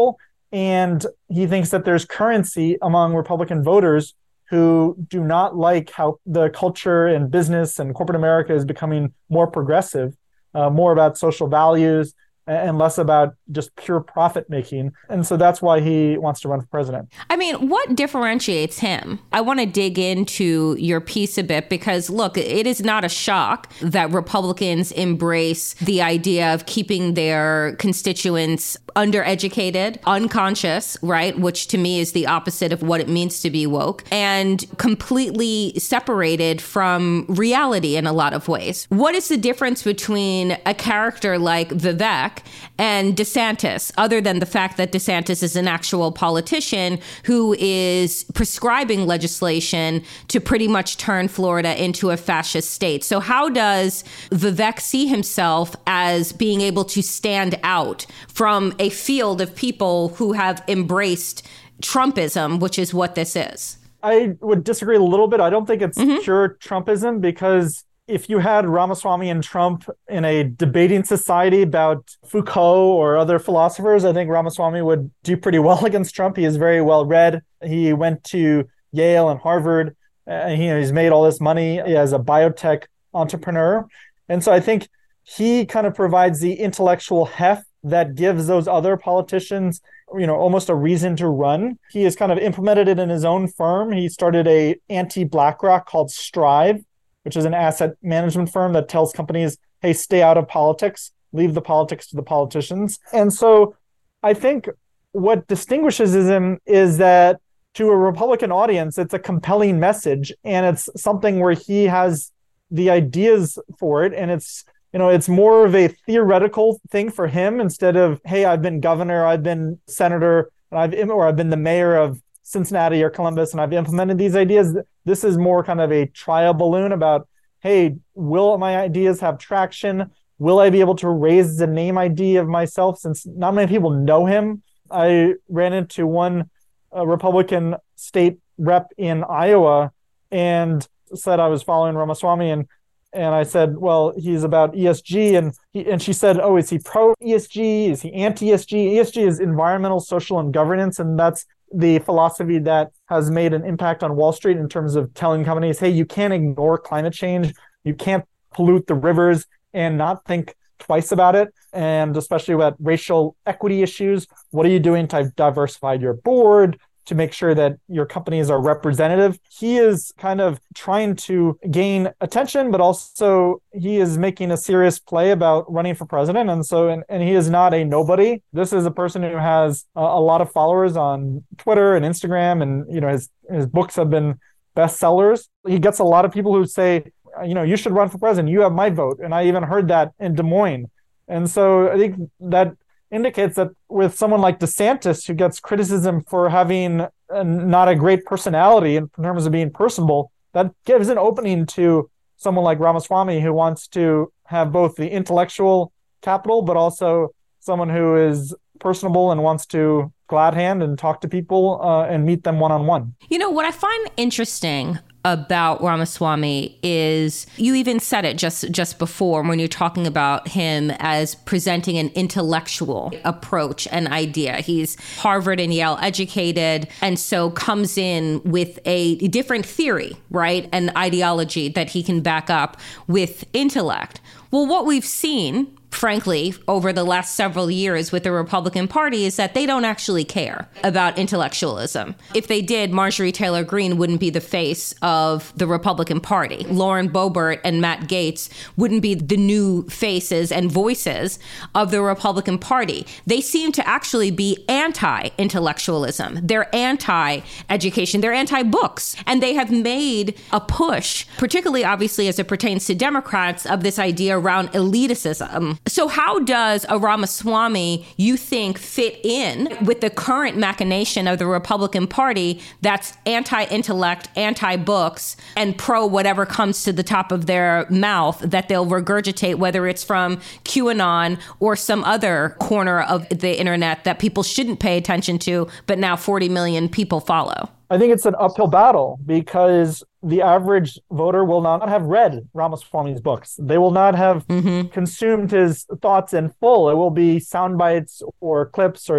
And he thinks that there's currency among Republican voters who do not like how the culture and business and corporate America is becoming more progressive, uh, more about social values, and less about just pure profit making. And so that's why he wants to run for president. I mean, what differentiates him? I want to dig into your piece a bit because, look, it is not a shock that Republicans embrace the idea of keeping their constituents undereducated, unconscious, right? Which to me is the opposite of what it means to be woke, and completely separated from reality in a lot of ways. What is the difference between a character like Vivek and DeSantis, other than the fact that DeSantis is an actual politician who is prescribing legislation to pretty much turn Florida into a fascist state? So how does Vivek see himself as being able to stand out from a field of people who have embraced Trumpism, which is what this is? I would disagree a little bit. I don't think it's mm-hmm. pure Trumpism, because if you had Ramaswamy and Trump in a debating society about Foucault or other philosophers, I think Ramaswamy would do pretty well against Trump. He is very well read. He went to Yale and Harvard. And he, he's made all this money as a biotech entrepreneur. And so I think he kind of provides the intellectual heft that gives those other politicians, you know, almost a reason to run. He has kind of implemented it in his own firm. He started a anti-BlackRock called Strive, which is an asset management firm that tells companies, hey, stay out of politics, leave the politics to the politicians. And so I think what distinguishes him is that to a Republican audience, it's a compelling message, and it's something where he has the ideas for it, and it's You know, it's more of a theoretical thing for him instead of, hey, I've been governor, I've been senator, and I've or I've been the mayor of Cincinnati or Columbus, and I've implemented these ideas. This is more kind of a trial balloon about, hey, will my ideas have traction? Will I be able to raise the name I D of myself, since not many people know him? I ran into one uh, Republican state rep in Iowa and said I was following Ramaswamy, and And I said, well, he's about E S G. And he, and she said, oh, is he pro E S G? Is he anti-E S G? E S G is environmental, social, and governance. And that's the philosophy that has made an impact on Wall Street in terms of telling companies, hey, you can't ignore climate change. You can't pollute the rivers and not think twice about it. And especially with racial equity issues, what are you doing to diversify your board, to make sure that your companies are representative? He is kind of trying to gain attention, but also he is making a serious play about running for president. And so, and, and he is not a nobody. This is a person who has a, a lot of followers on Twitter and Instagram, and, you know, his, his books have been bestsellers. He gets a lot of people who say, you know, you should run for president. You have my vote. And I even heard that in Des Moines. And so I think that indicates that with someone like DeSantis, who gets criticism for having a, not a great personality in terms of being personable, that gives an opening to someone like Ramaswamy, who wants to have both the intellectual capital, but also someone who is personable and wants to glad hand and talk to people uh, and meet them one-on-one. You know, what I find interesting about Ramaswamy is, you even said it just just before when you're talking about him as presenting an intellectual approach and idea. He's Harvard and Yale educated, and so comes in with a different theory, right? An ideology that he can back up with intellect. Well, what we've seen, frankly, over the last several years with the Republican Party is that they don't actually care about intellectualism. If they did, Marjorie Taylor Greene wouldn't be the face of the Republican Party. Lauren Boebert and Matt Gaetz wouldn't be the new faces and voices of the Republican Party. They seem to actually be anti-intellectualism. They're anti-education. They're anti-books. And they have made a push, particularly obviously as it pertains to Democrats, of this idea around elitism. So how does a Ramaswamy, you think, fit in with the current machination of the Republican Party that's anti-intellect, anti-books, and pro whatever comes to the top of their mouth that they'll regurgitate, whether it's from QAnon or some other corner of the internet that people shouldn't pay attention to, but now forty million people follow? I think it's an uphill battle, because the average voter will not have read Ramaswamy's books. They will not have mm-hmm. consumed his thoughts in full. It will be sound bites or clips or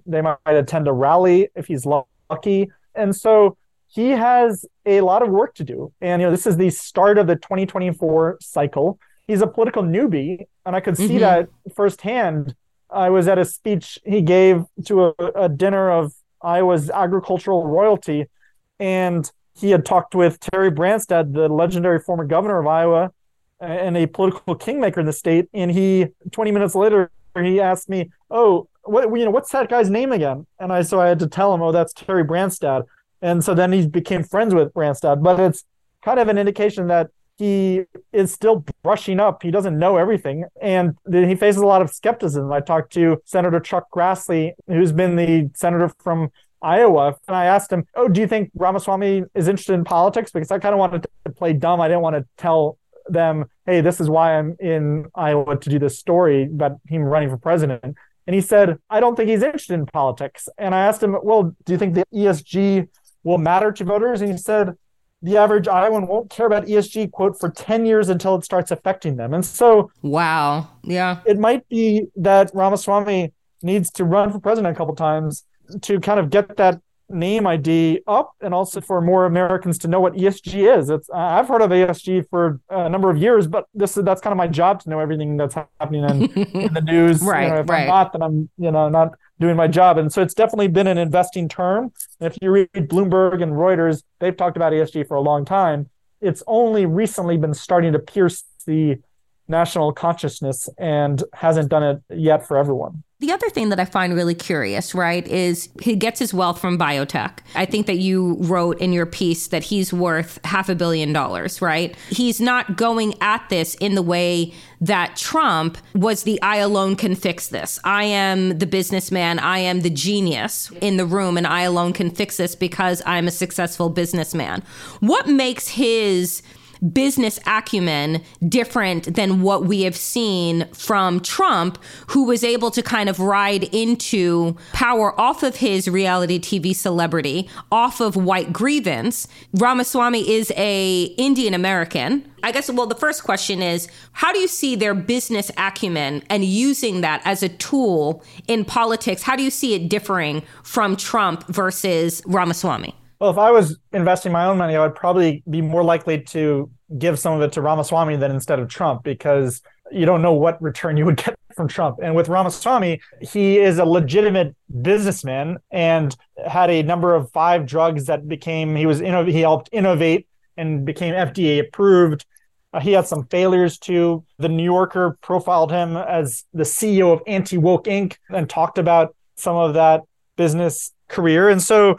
They might attend a rally if he's lucky. And so he has a lot of work to do. And, you know, this is the start of the twenty twenty-four cycle. He's a political newbie, and I could see mm-hmm. that firsthand. I was at a speech he gave to a, a dinner of Iowa's agricultural royalty, and he had talked with Terry Branstad, the legendary former governor of Iowa and a political kingmaker in the state. And he, twenty minutes later, he asked me, oh, what, you know, what's that guy's name again? And I, so I had to tell him, oh, that's Terry Branstad. And so then he became friends with Branstad, but it's kind of an indication that he is still brushing up. He doesn't know everything, and he faces a lot of skepticism. I talked to Senator Chuck Grassley, who's been the senator from Iowa, and I asked him, oh, do you think Ramaswamy is interested in politics? Because I kind of wanted to play dumb. I didn't want to tell them, hey, this is why I'm in Iowa to do this story about him running for president. And he said, I don't think he's interested in politics. And I asked him, well, do you think the E S G will matter to voters? And he said, the average Iowan won't care about E S G, quote, for ten years until it starts affecting them. And so, wow, yeah, it might be that Ramaswamy needs to run for president a couple times to kind of get that name I D up, and also for more Americans to know what E S G is. It's uh, I've heard of E S G for a number of years, but this is that's kind of my job to know everything that's happening in, in the news. Right, you know, if right. I'm not, then I'm you know not doing my job. And so it's definitely been an investing term. And if you read Bloomberg and Reuters, they've talked about E S G for a long time. It's only recently been starting to pierce the national consciousness and hasn't done it yet for everyone. The other thing that I find really curious, right, is he gets his wealth from biotech. I think that you wrote in your piece that he's worth half a billion dollars, right? He's not going at this in the way that Trump was the I alone can fix this. I am the businessman. I am the genius in the room, and I alone can fix this because I'm a successful businessman. What makes his business acumen different than what we have seen from Trump, who was able to kind of ride into power off of his reality T V celebrity, off of white grievance? Ramaswamy is a Indian American. I guess, well, the first question is, how do you see their business acumen and using that as a tool in politics? How do you see it differing from Trump versus Ramaswamy? Well, if I was investing my own money, I would probably be more likely to give some of it to Ramaswamy than instead of Trump, because you don't know what return you would get from Trump. And with Ramaswamy, he is a legitimate businessman and had a number of five drugs that became, he was, he helped innovate and became F D A approved. Uh, he had some failures too. The New Yorker profiled him as the C E O of Anti-Woke Incorporated and talked about some of that business career. And so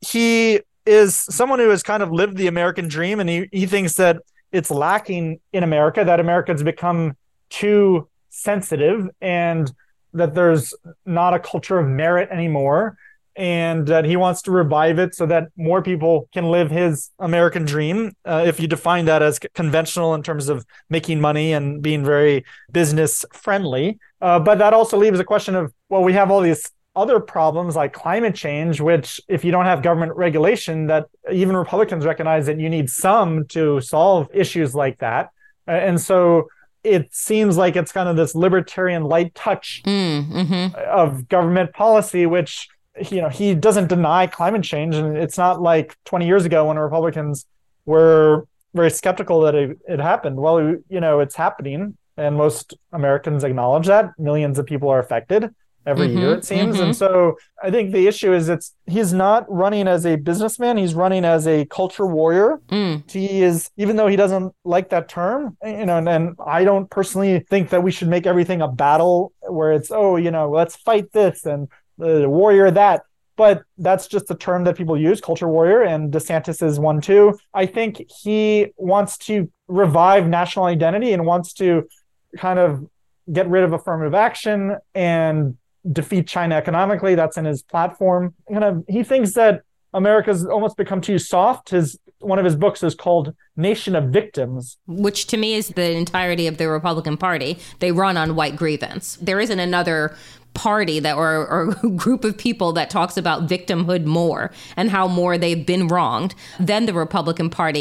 he is someone who has kind of lived the American dream, and he, he thinks that it's lacking in America, that Americans become too sensitive and that there's not a culture of merit anymore, and that he wants to revive it so that more people can live his American dream, uh, if you define that as conventional in terms of making money and being very business friendly. Uh, but that also leaves a question of, well, we have all these other problems like climate change, which if you don't have government regulation, that even Republicans recognize that you need some to solve issues like that. And so it seems like it's kind of this libertarian light touch mm, mm-hmm. of government policy, which, you know, he doesn't deny climate change. And it's not like twenty years ago when Republicans were very skeptical that it, it happened. Well, you know, it's happening, and most Americans acknowledge that. Millions of people are affected every mm-hmm, year, it seems. Mm-hmm. And so I think the issue is it's he's not running as a businessman. He's running as a culture warrior. Mm. He is, even though he doesn't like that term, you know, and, and I don't personally think that we should make everything a battle where it's, oh, you know, let's fight this and the warrior that. But that's just the term that people use, culture warrior, and DeSantis is one too. I think he wants to revive national identity and wants to kind of get rid of affirmative action and defeat China economically. That's in his platform. Kind of, he thinks that America's almost become too soft. His one of his books is called Nation of Victims, which to me is the entirety of the Republican Party. They run on white grievance. There isn't another party that or, or group of people that talks about victimhood more and how more they've been wronged than the Republican Party.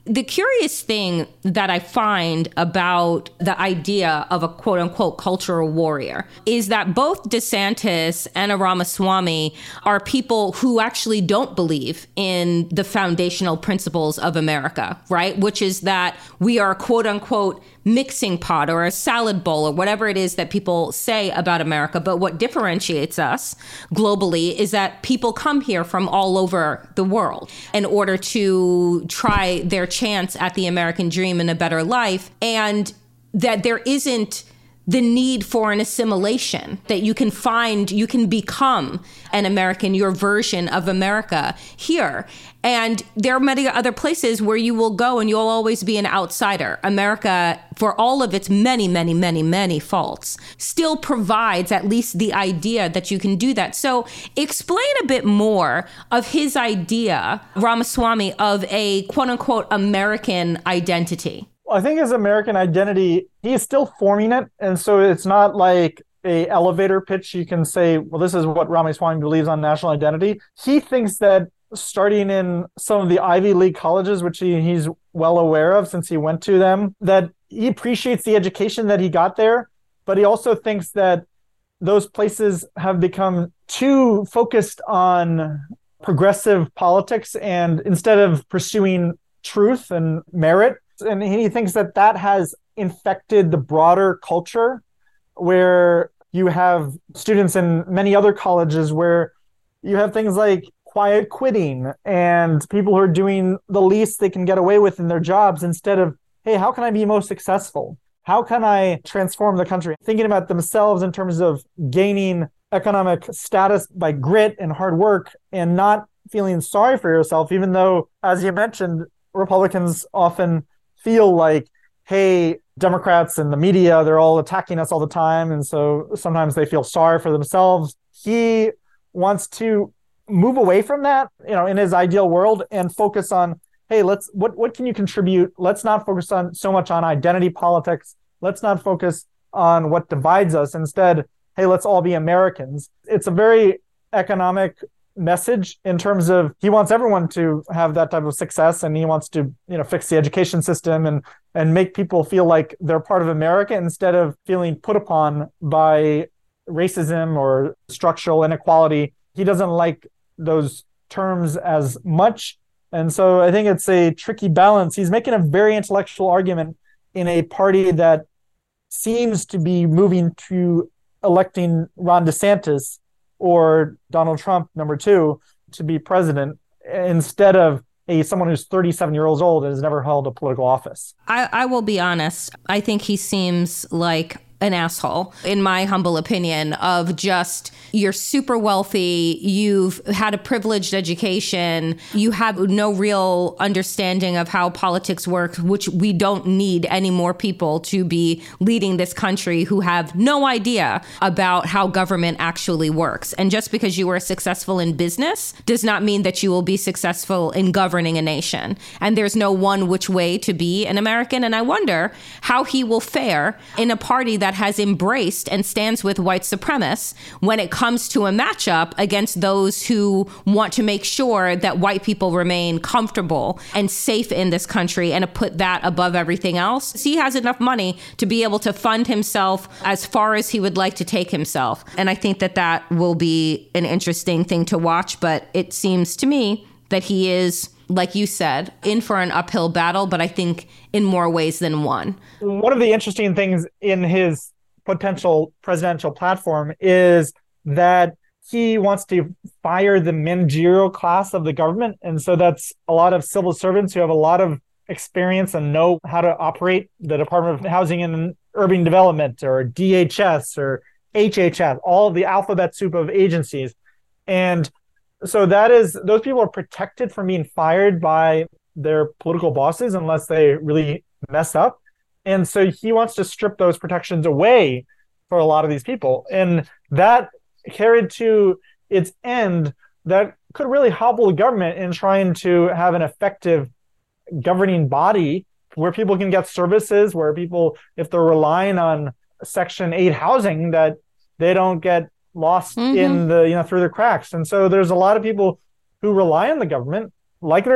The curious thing that I find about the idea of a quote unquote cultural warrior is that both DeSantis and Ramaswamy are people who actually don't believe in the foundational principles of America, right? Which is that we are a quote unquote mixing pot or a salad bowl or whatever it is that people say about America. But what differentiates us globally is that people come here from all over the world in order to try their chance at the American dream and a better life, and that there isn't the need for an assimilation, that you can find, you can become an American, your version of America here. And there are many other places where you will go and you'll always be an outsider. America, for all of its many, many, many, many faults, still provides at least the idea that you can do that. So explain a bit more of his idea, Ramaswamy, of a quote unquote American identity. I think his American identity, he is still forming it. And so it's not like a elevator pitch. You can say, well, this is what Ramaswamy believes on national identity. He thinks that starting in some of the Ivy League colleges, which he, he's well aware of since he went to them, that he appreciates the education that he got there. But he also thinks that those places have become too focused on progressive politics, and instead of pursuing truth and merit. And he thinks that that has infected the broader culture, where you have students in many other colleges where you have things like quiet quitting and people who are doing the least they can get away with in their jobs, instead of, hey, how can I be most successful? How can I transform the country? Thinking about themselves in terms of gaining economic status by grit and hard work, and not feeling sorry for yourself, even though, as you mentioned, Republicans often feel like, hey, Democrats and the media, they're all attacking us all the time. And so sometimes they feel sorry for themselves. He wants to move away from that, you know, in his ideal world, and focus on, hey, let's, what, what can you contribute? Let's not focus on so much on identity politics. Let's not focus on what divides us. Instead, hey, let's all be Americans. It's a very economic message in terms of he wants everyone to have that type of success, and he wants to, you know, fix the education system and and make people feel like they're part of America instead of feeling put upon by racism or structural inequality. He doesn't like those terms as much. And so I think it's a tricky balance. He's making a very intellectual argument in a party that seems to be moving to electing Ron DeSantis or Donald Trump, number two, to be president, instead of a someone who's thirty-seven years old and has never held a political office. I, I will be honest. I think he seems like an asshole, in my humble opinion, of just, you're super wealthy, you've had a privileged education, you have no real understanding of how politics works, which we don't need any more people to be leading this country who have no idea about how government actually works. And just because you are successful in business does not mean that you will be successful in governing a nation. And there's no one which way to be an American. And I wonder how he will fare in a party that has embraced and stands with white supremacists when it comes to a matchup against those who want to make sure that white people remain comfortable and safe in this country, and to put that above everything else. He has enough money to be able to fund himself as far as he would like to take himself. And I think that that will be an interesting thing to watch. But it seems to me that he is, like you said, in for an uphill battle, but I think in more ways than one. One of the interesting things in his potential presidential platform is that he wants to fire the managerial class of the government. And so that's a lot of civil servants who have a lot of experience and know how to operate the Department of Housing and Urban Development, or D H S or H H S, all of the alphabet soup of agencies. And so that is, those people are protected from being fired by their political bosses unless they really mess up. And so he wants to strip those protections away for a lot of these people. And that carried to its end, that could really hobble the government in trying to have an effective governing body where people can get services, where people, if they're relying on Section eight housing, that they don't get lost mm-hmm. in the, you know, through the cracks. And so there's a lot of people who rely on the government, like it or not,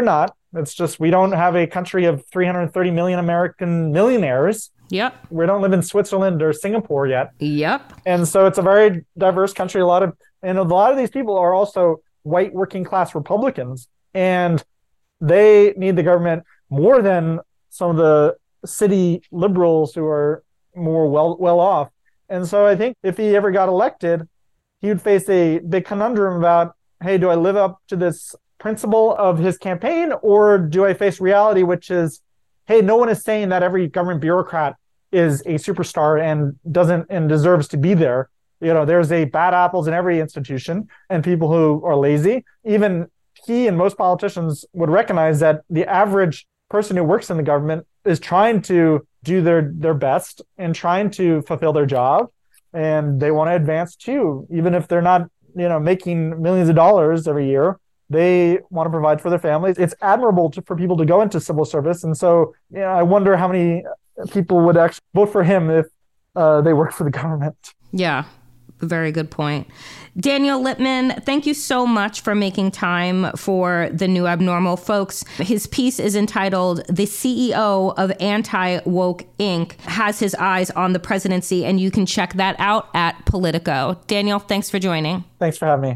It's just we don't have a country of three hundred thirty million American millionaires. Yep. We don't live in Switzerland or Singapore yet. Yep. And so it's a very diverse country. A lot of and a lot of these people are also white working class Republicans, and they need the government more than some of the city liberals who are more well well off. And so I think if he ever got elected, he would face a big conundrum about, hey, do I live up to this principle of his campaign, or do I face reality, which is, hey, no one is saying that every government bureaucrat is a superstar and doesn't and deserves to be there. You know, there's a bad apples in every institution and people who are lazy. Even he and most politicians would recognize that the average person who works in the government is trying to do their, their best and trying to fulfill their job. And they want to advance too, even if they're not, you know, making millions of dollars every year. They want to provide for their families. It's admirable to, for people to go into civil service. And so, you know, I wonder how many people would actually vote for him if uh, they work for the government. Yeah, very good point. Daniel Lippman, thank you so much for making time for The New Abnormal. Folks, his piece is entitled "The C E O of Anti-Woke Incorporated Has His Eyes on the Presidency," and you can check that out at Politico. Daniel, thanks for joining. Thanks for having me.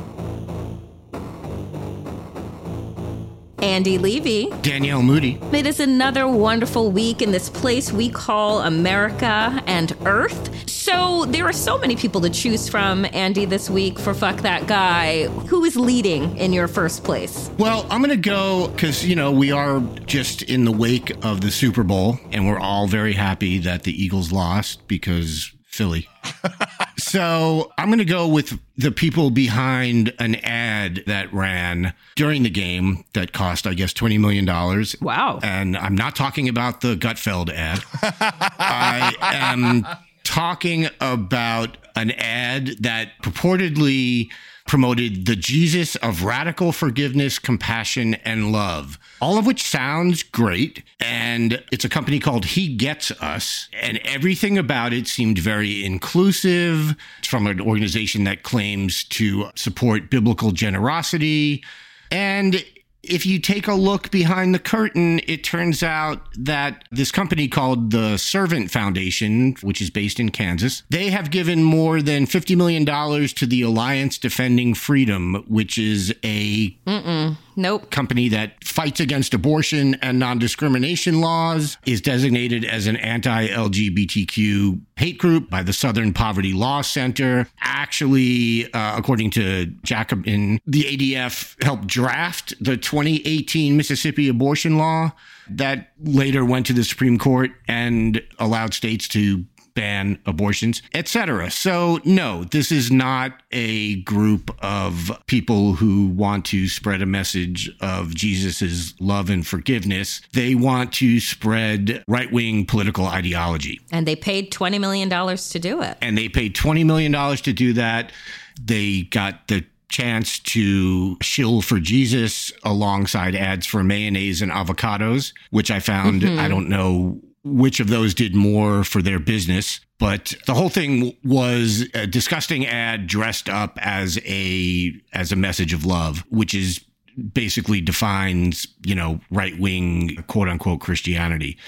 Andy Levy. Danielle Moody. It is another wonderful week in this place we call America and Earth. So there are so many people to choose from, Andy, this week for Fuck That Guy. Who is leading in your first place? Well, I'm going to go because, you know, we are just in the wake of the Super Bowl, and we're all very happy that the Eagles lost because Philly. So I'm going to go with the people behind an ad that ran during the game that cost, I guess, twenty million dollars. Wow. And I'm not talking about the Gutfeld ad. I am talking about an ad that purportedly promoted the Jesus of radical forgiveness, compassion, and love, all of which sounds great. And it's a company called He Gets Us. And everything about it seemed very inclusive. It's from an organization that claims to support biblical generosity. And if you take a look behind the curtain, it turns out that this company called the Servant Foundation, which is based in Kansas, they have given more than fifty million dollars to the Alliance Defending Freedom, which is a Mm-mm. Nope. company that fights against abortion and non-discrimination laws, is designated as an anti-L G B T Q hate group by the Southern Poverty Law Center. Actually, uh, according to Jacobin, the A D F helped draft the twenty eighteen Mississippi abortion law that later went to the Supreme Court and allowed states to ban abortions, et cetera. So no, this is not a group of people who want to spread a message of Jesus's love and forgiveness. They want to spread right-wing political ideology. And they paid twenty million dollars to do it. And they paid twenty million dollars to do that. They got the chance to shill for Jesus alongside ads for mayonnaise and avocados, which I found, mm-hmm. I don't know which of those did more for their business. But the whole thing was a disgusting ad dressed up as a as a message of love, which is basically defines, you know, right-wing, quote-unquote, Christianity.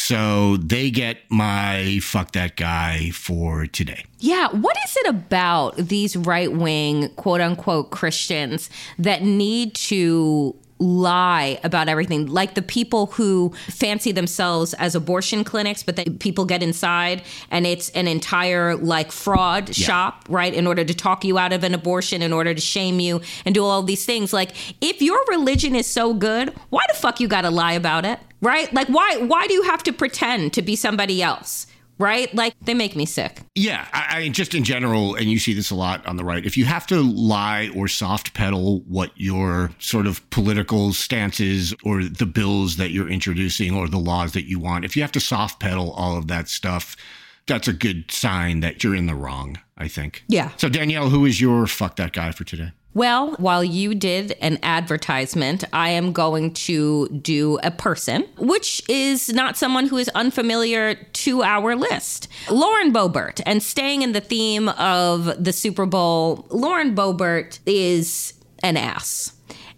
So they get my fuck that guy for today. Yeah, what is it about these right-wing, quote-unquote, Christians that need to lie about everything, like the people who fancy themselves as abortion clinics, but then people get inside and it's an entire like fraud yeah. shop, right? In order to talk you out of an abortion, in order to shame you and do all these things. Like, if your religion is so good, why the fuck you gotta lie about it, right? Like, why why do you have to pretend to be somebody else? Right? Like, they make me sick. Yeah, I, I just in general, and you see this a lot on the right, if you have to lie or soft pedal what your sort of political stances or the bills that you're introducing or the laws that you want, if you have to soft pedal all of that stuff, that's a good sign that you're in the wrong, I think. Yeah. So, Danielle, who is your fuck that guy for today? Well, while you did an advertisement, I am going to do a person, which is not someone who is unfamiliar to our list. Lauren Boebert. And staying in the theme of the Super Bowl, Lauren Boebert is an ass.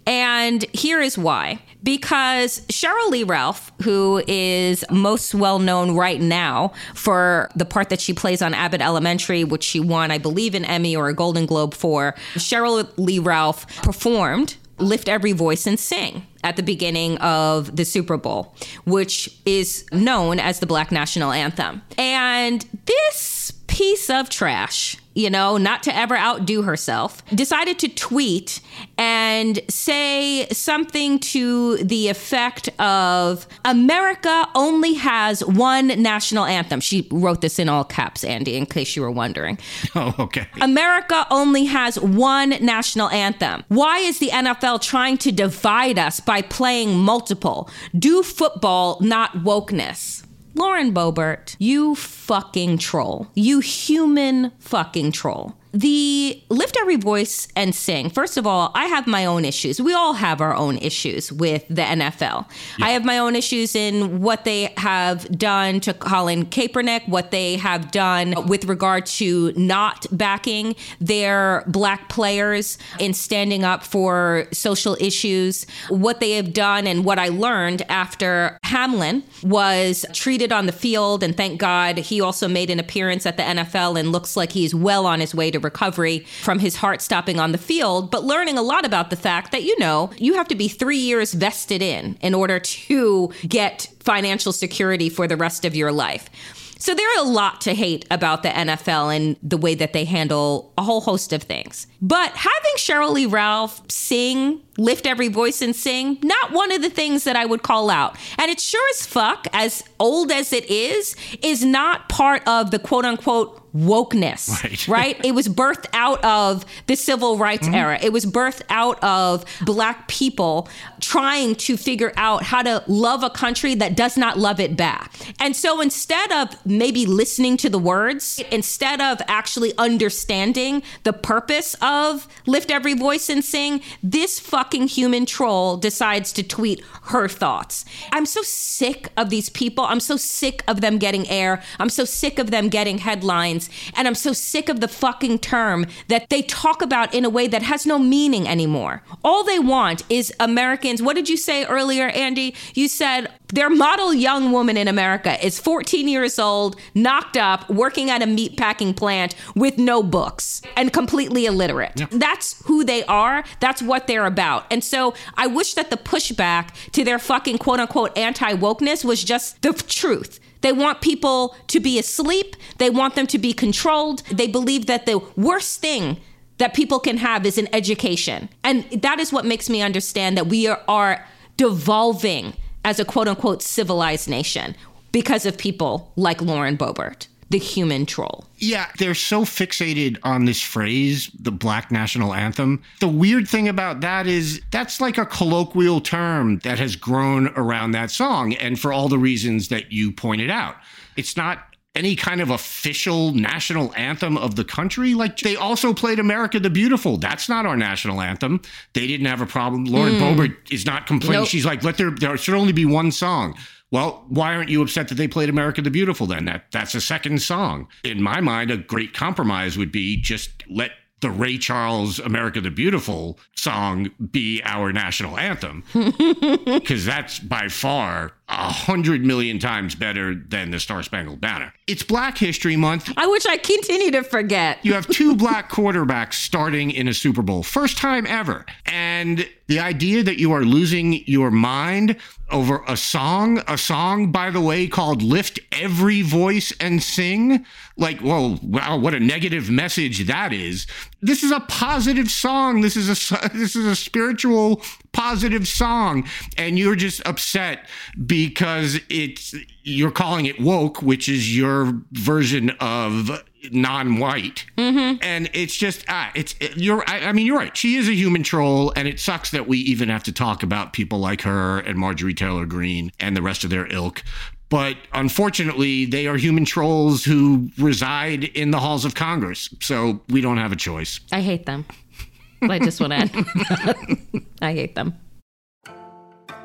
And here is why. Because Cheryl Lee Ralph, who is most well known right now for the part that she plays on Abbott Elementary, which she won, I believe, an Emmy or a Golden Globe for, Cheryl Lee Ralph performed Lift Every Voice and Sing at the beginning of the Super Bowl, which is known as the Black National Anthem. And this piece of trash, you know, not to ever outdo herself, decided to tweet and say something to the effect of, America only has one national anthem. She wrote this in all caps, Andy, in case you were wondering. Oh, okay. America only has one national anthem. Why is the N F L trying to divide us by playing multiple? Do football, not wokeness. Lauren Boebert, you fucking troll. You human fucking troll. The Lift Every Voice and Sing, first of all, I have my own issues. We all have our own issues with the N F L. Yeah. I have my own issues in what they have done to Colin Kaepernick, what they have done with regard to not backing their black players in standing up for social issues, what they have done and what I learned after Hamlin was treated on the field, and thank God he also made an appearance at the N F L and looks like he's well on his way to recovery from his heart stopping on the field, but learning a lot about the fact that, you know, you have to be three years vested in in order to get financial security for the rest of your life. So there are a lot to hate about the N F L and the way that they handle a whole host of things. But having Cheryl Lee Ralph sing, Lift Every Voice and Sing, not one of the things that I would call out. And it sure as fuck, as old as it is, is not part of the quote unquote wokeness, right? right? It was birthed out of the civil rights mm-hmm. era. It was birthed out of black people trying to figure out how to love a country that does not love it back. And so instead of maybe listening to the words, instead of actually understanding the purpose of Lift Every Voice and Sing, this fucking human troll decides to tweet her thoughts. I'm so sick of these people. I'm so sick of them getting air. I'm so sick of them getting headlines. And I'm so sick of the fucking term that they talk about in a way that has no meaning anymore. All they want is Americans. What did you say earlier, Andy? You said their model young woman in America is fourteen years old, knocked up, working at a meatpacking plant with no books and completely illiterate. Yeah. That's who they are. That's what they're about. And so I wish that the pushback to their fucking quote unquote anti-wokeness was just the truth. They want people to be asleep. They want them to be controlled. They believe that the worst thing that people can have is an education. And that is what makes me understand that we are, are devolving as a quote unquote civilized nation because of people like Lauren Boebert, the human troll. Yeah, they're so fixated on this phrase, the Black National Anthem. The weird thing about that is that's like a colloquial term that has grown around that song, and for all the reasons that you pointed out. It's not any kind of official national anthem of the country. Like, they also played America the Beautiful. That's not our national anthem. They didn't have a problem. Lauren mm. Boebert is not complaining. Nope. She's like, let there, there should only be one song. Well, why aren't you upset that they played America the Beautiful then? That that's a second song. In my mind, a great compromise would be just let the Ray Charles America the Beautiful song be our national anthem. Because that's by far a hundred million times better than the Star Spangled Banner. It's Black History Month. I wish I continue to forget. You have two black quarterbacks starting in a Super Bowl. First time ever. And the idea that you are losing your mind over a song, a song, by the way, called Lift Every Voice and Sing. Like, whoa, wow, what a negative message that is. This is a positive song. This is a, this is a spiritual, positive song. And you're just upset because it's, you're calling it woke, which is your version of non-white. Mm-hmm. And it's just, ah, it's, it, you're, I, I mean, you're right. She is a human troll. And it sucks that we even have to talk about people like her and Marjorie Taylor Greene and the rest of their ilk. But unfortunately, they are human trolls who reside in the halls of Congress. So we don't have a choice. I hate them. I just want to end with that. I hate them.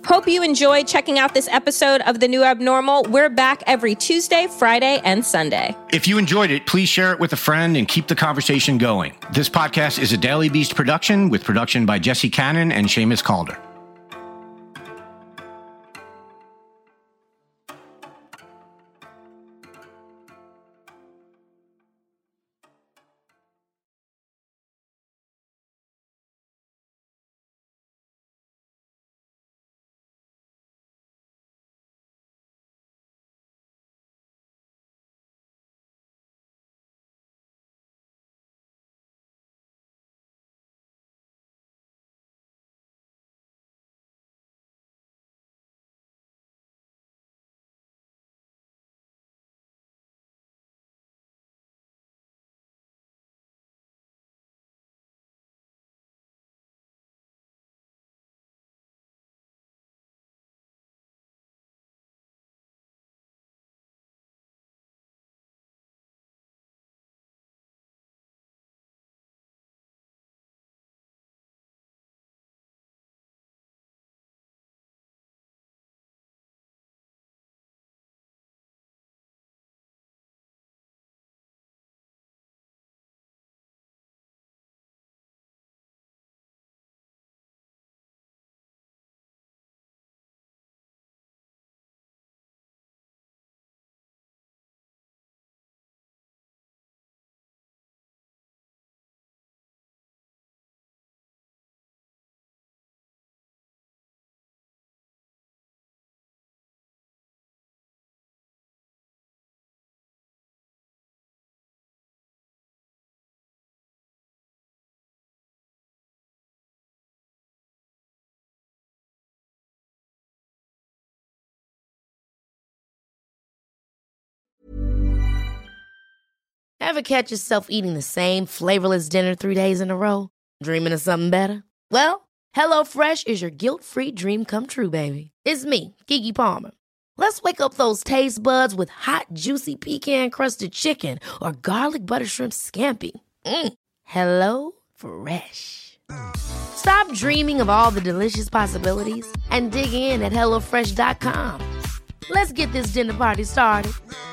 Hope you enjoyed checking out this episode of The New Abnormal. We're back every Tuesday, Friday, and Sunday. If you enjoyed it, please share it with a friend and keep the conversation going. This podcast is a Daily Beast production with production by Jesse Cannon and Seamus Calder. Ever catch yourself eating the same flavorless dinner three days in a row? Dreaming of something better? Well, HelloFresh is your guilt-free dream come true, baby. It's me, Keke Palmer. Let's wake up those taste buds with hot, juicy pecan-crusted chicken or garlic butter shrimp scampi. Mm. Hello Fresh. Stop dreaming of all the delicious possibilities and dig in at HelloFresh dot com. Let's get this dinner party started.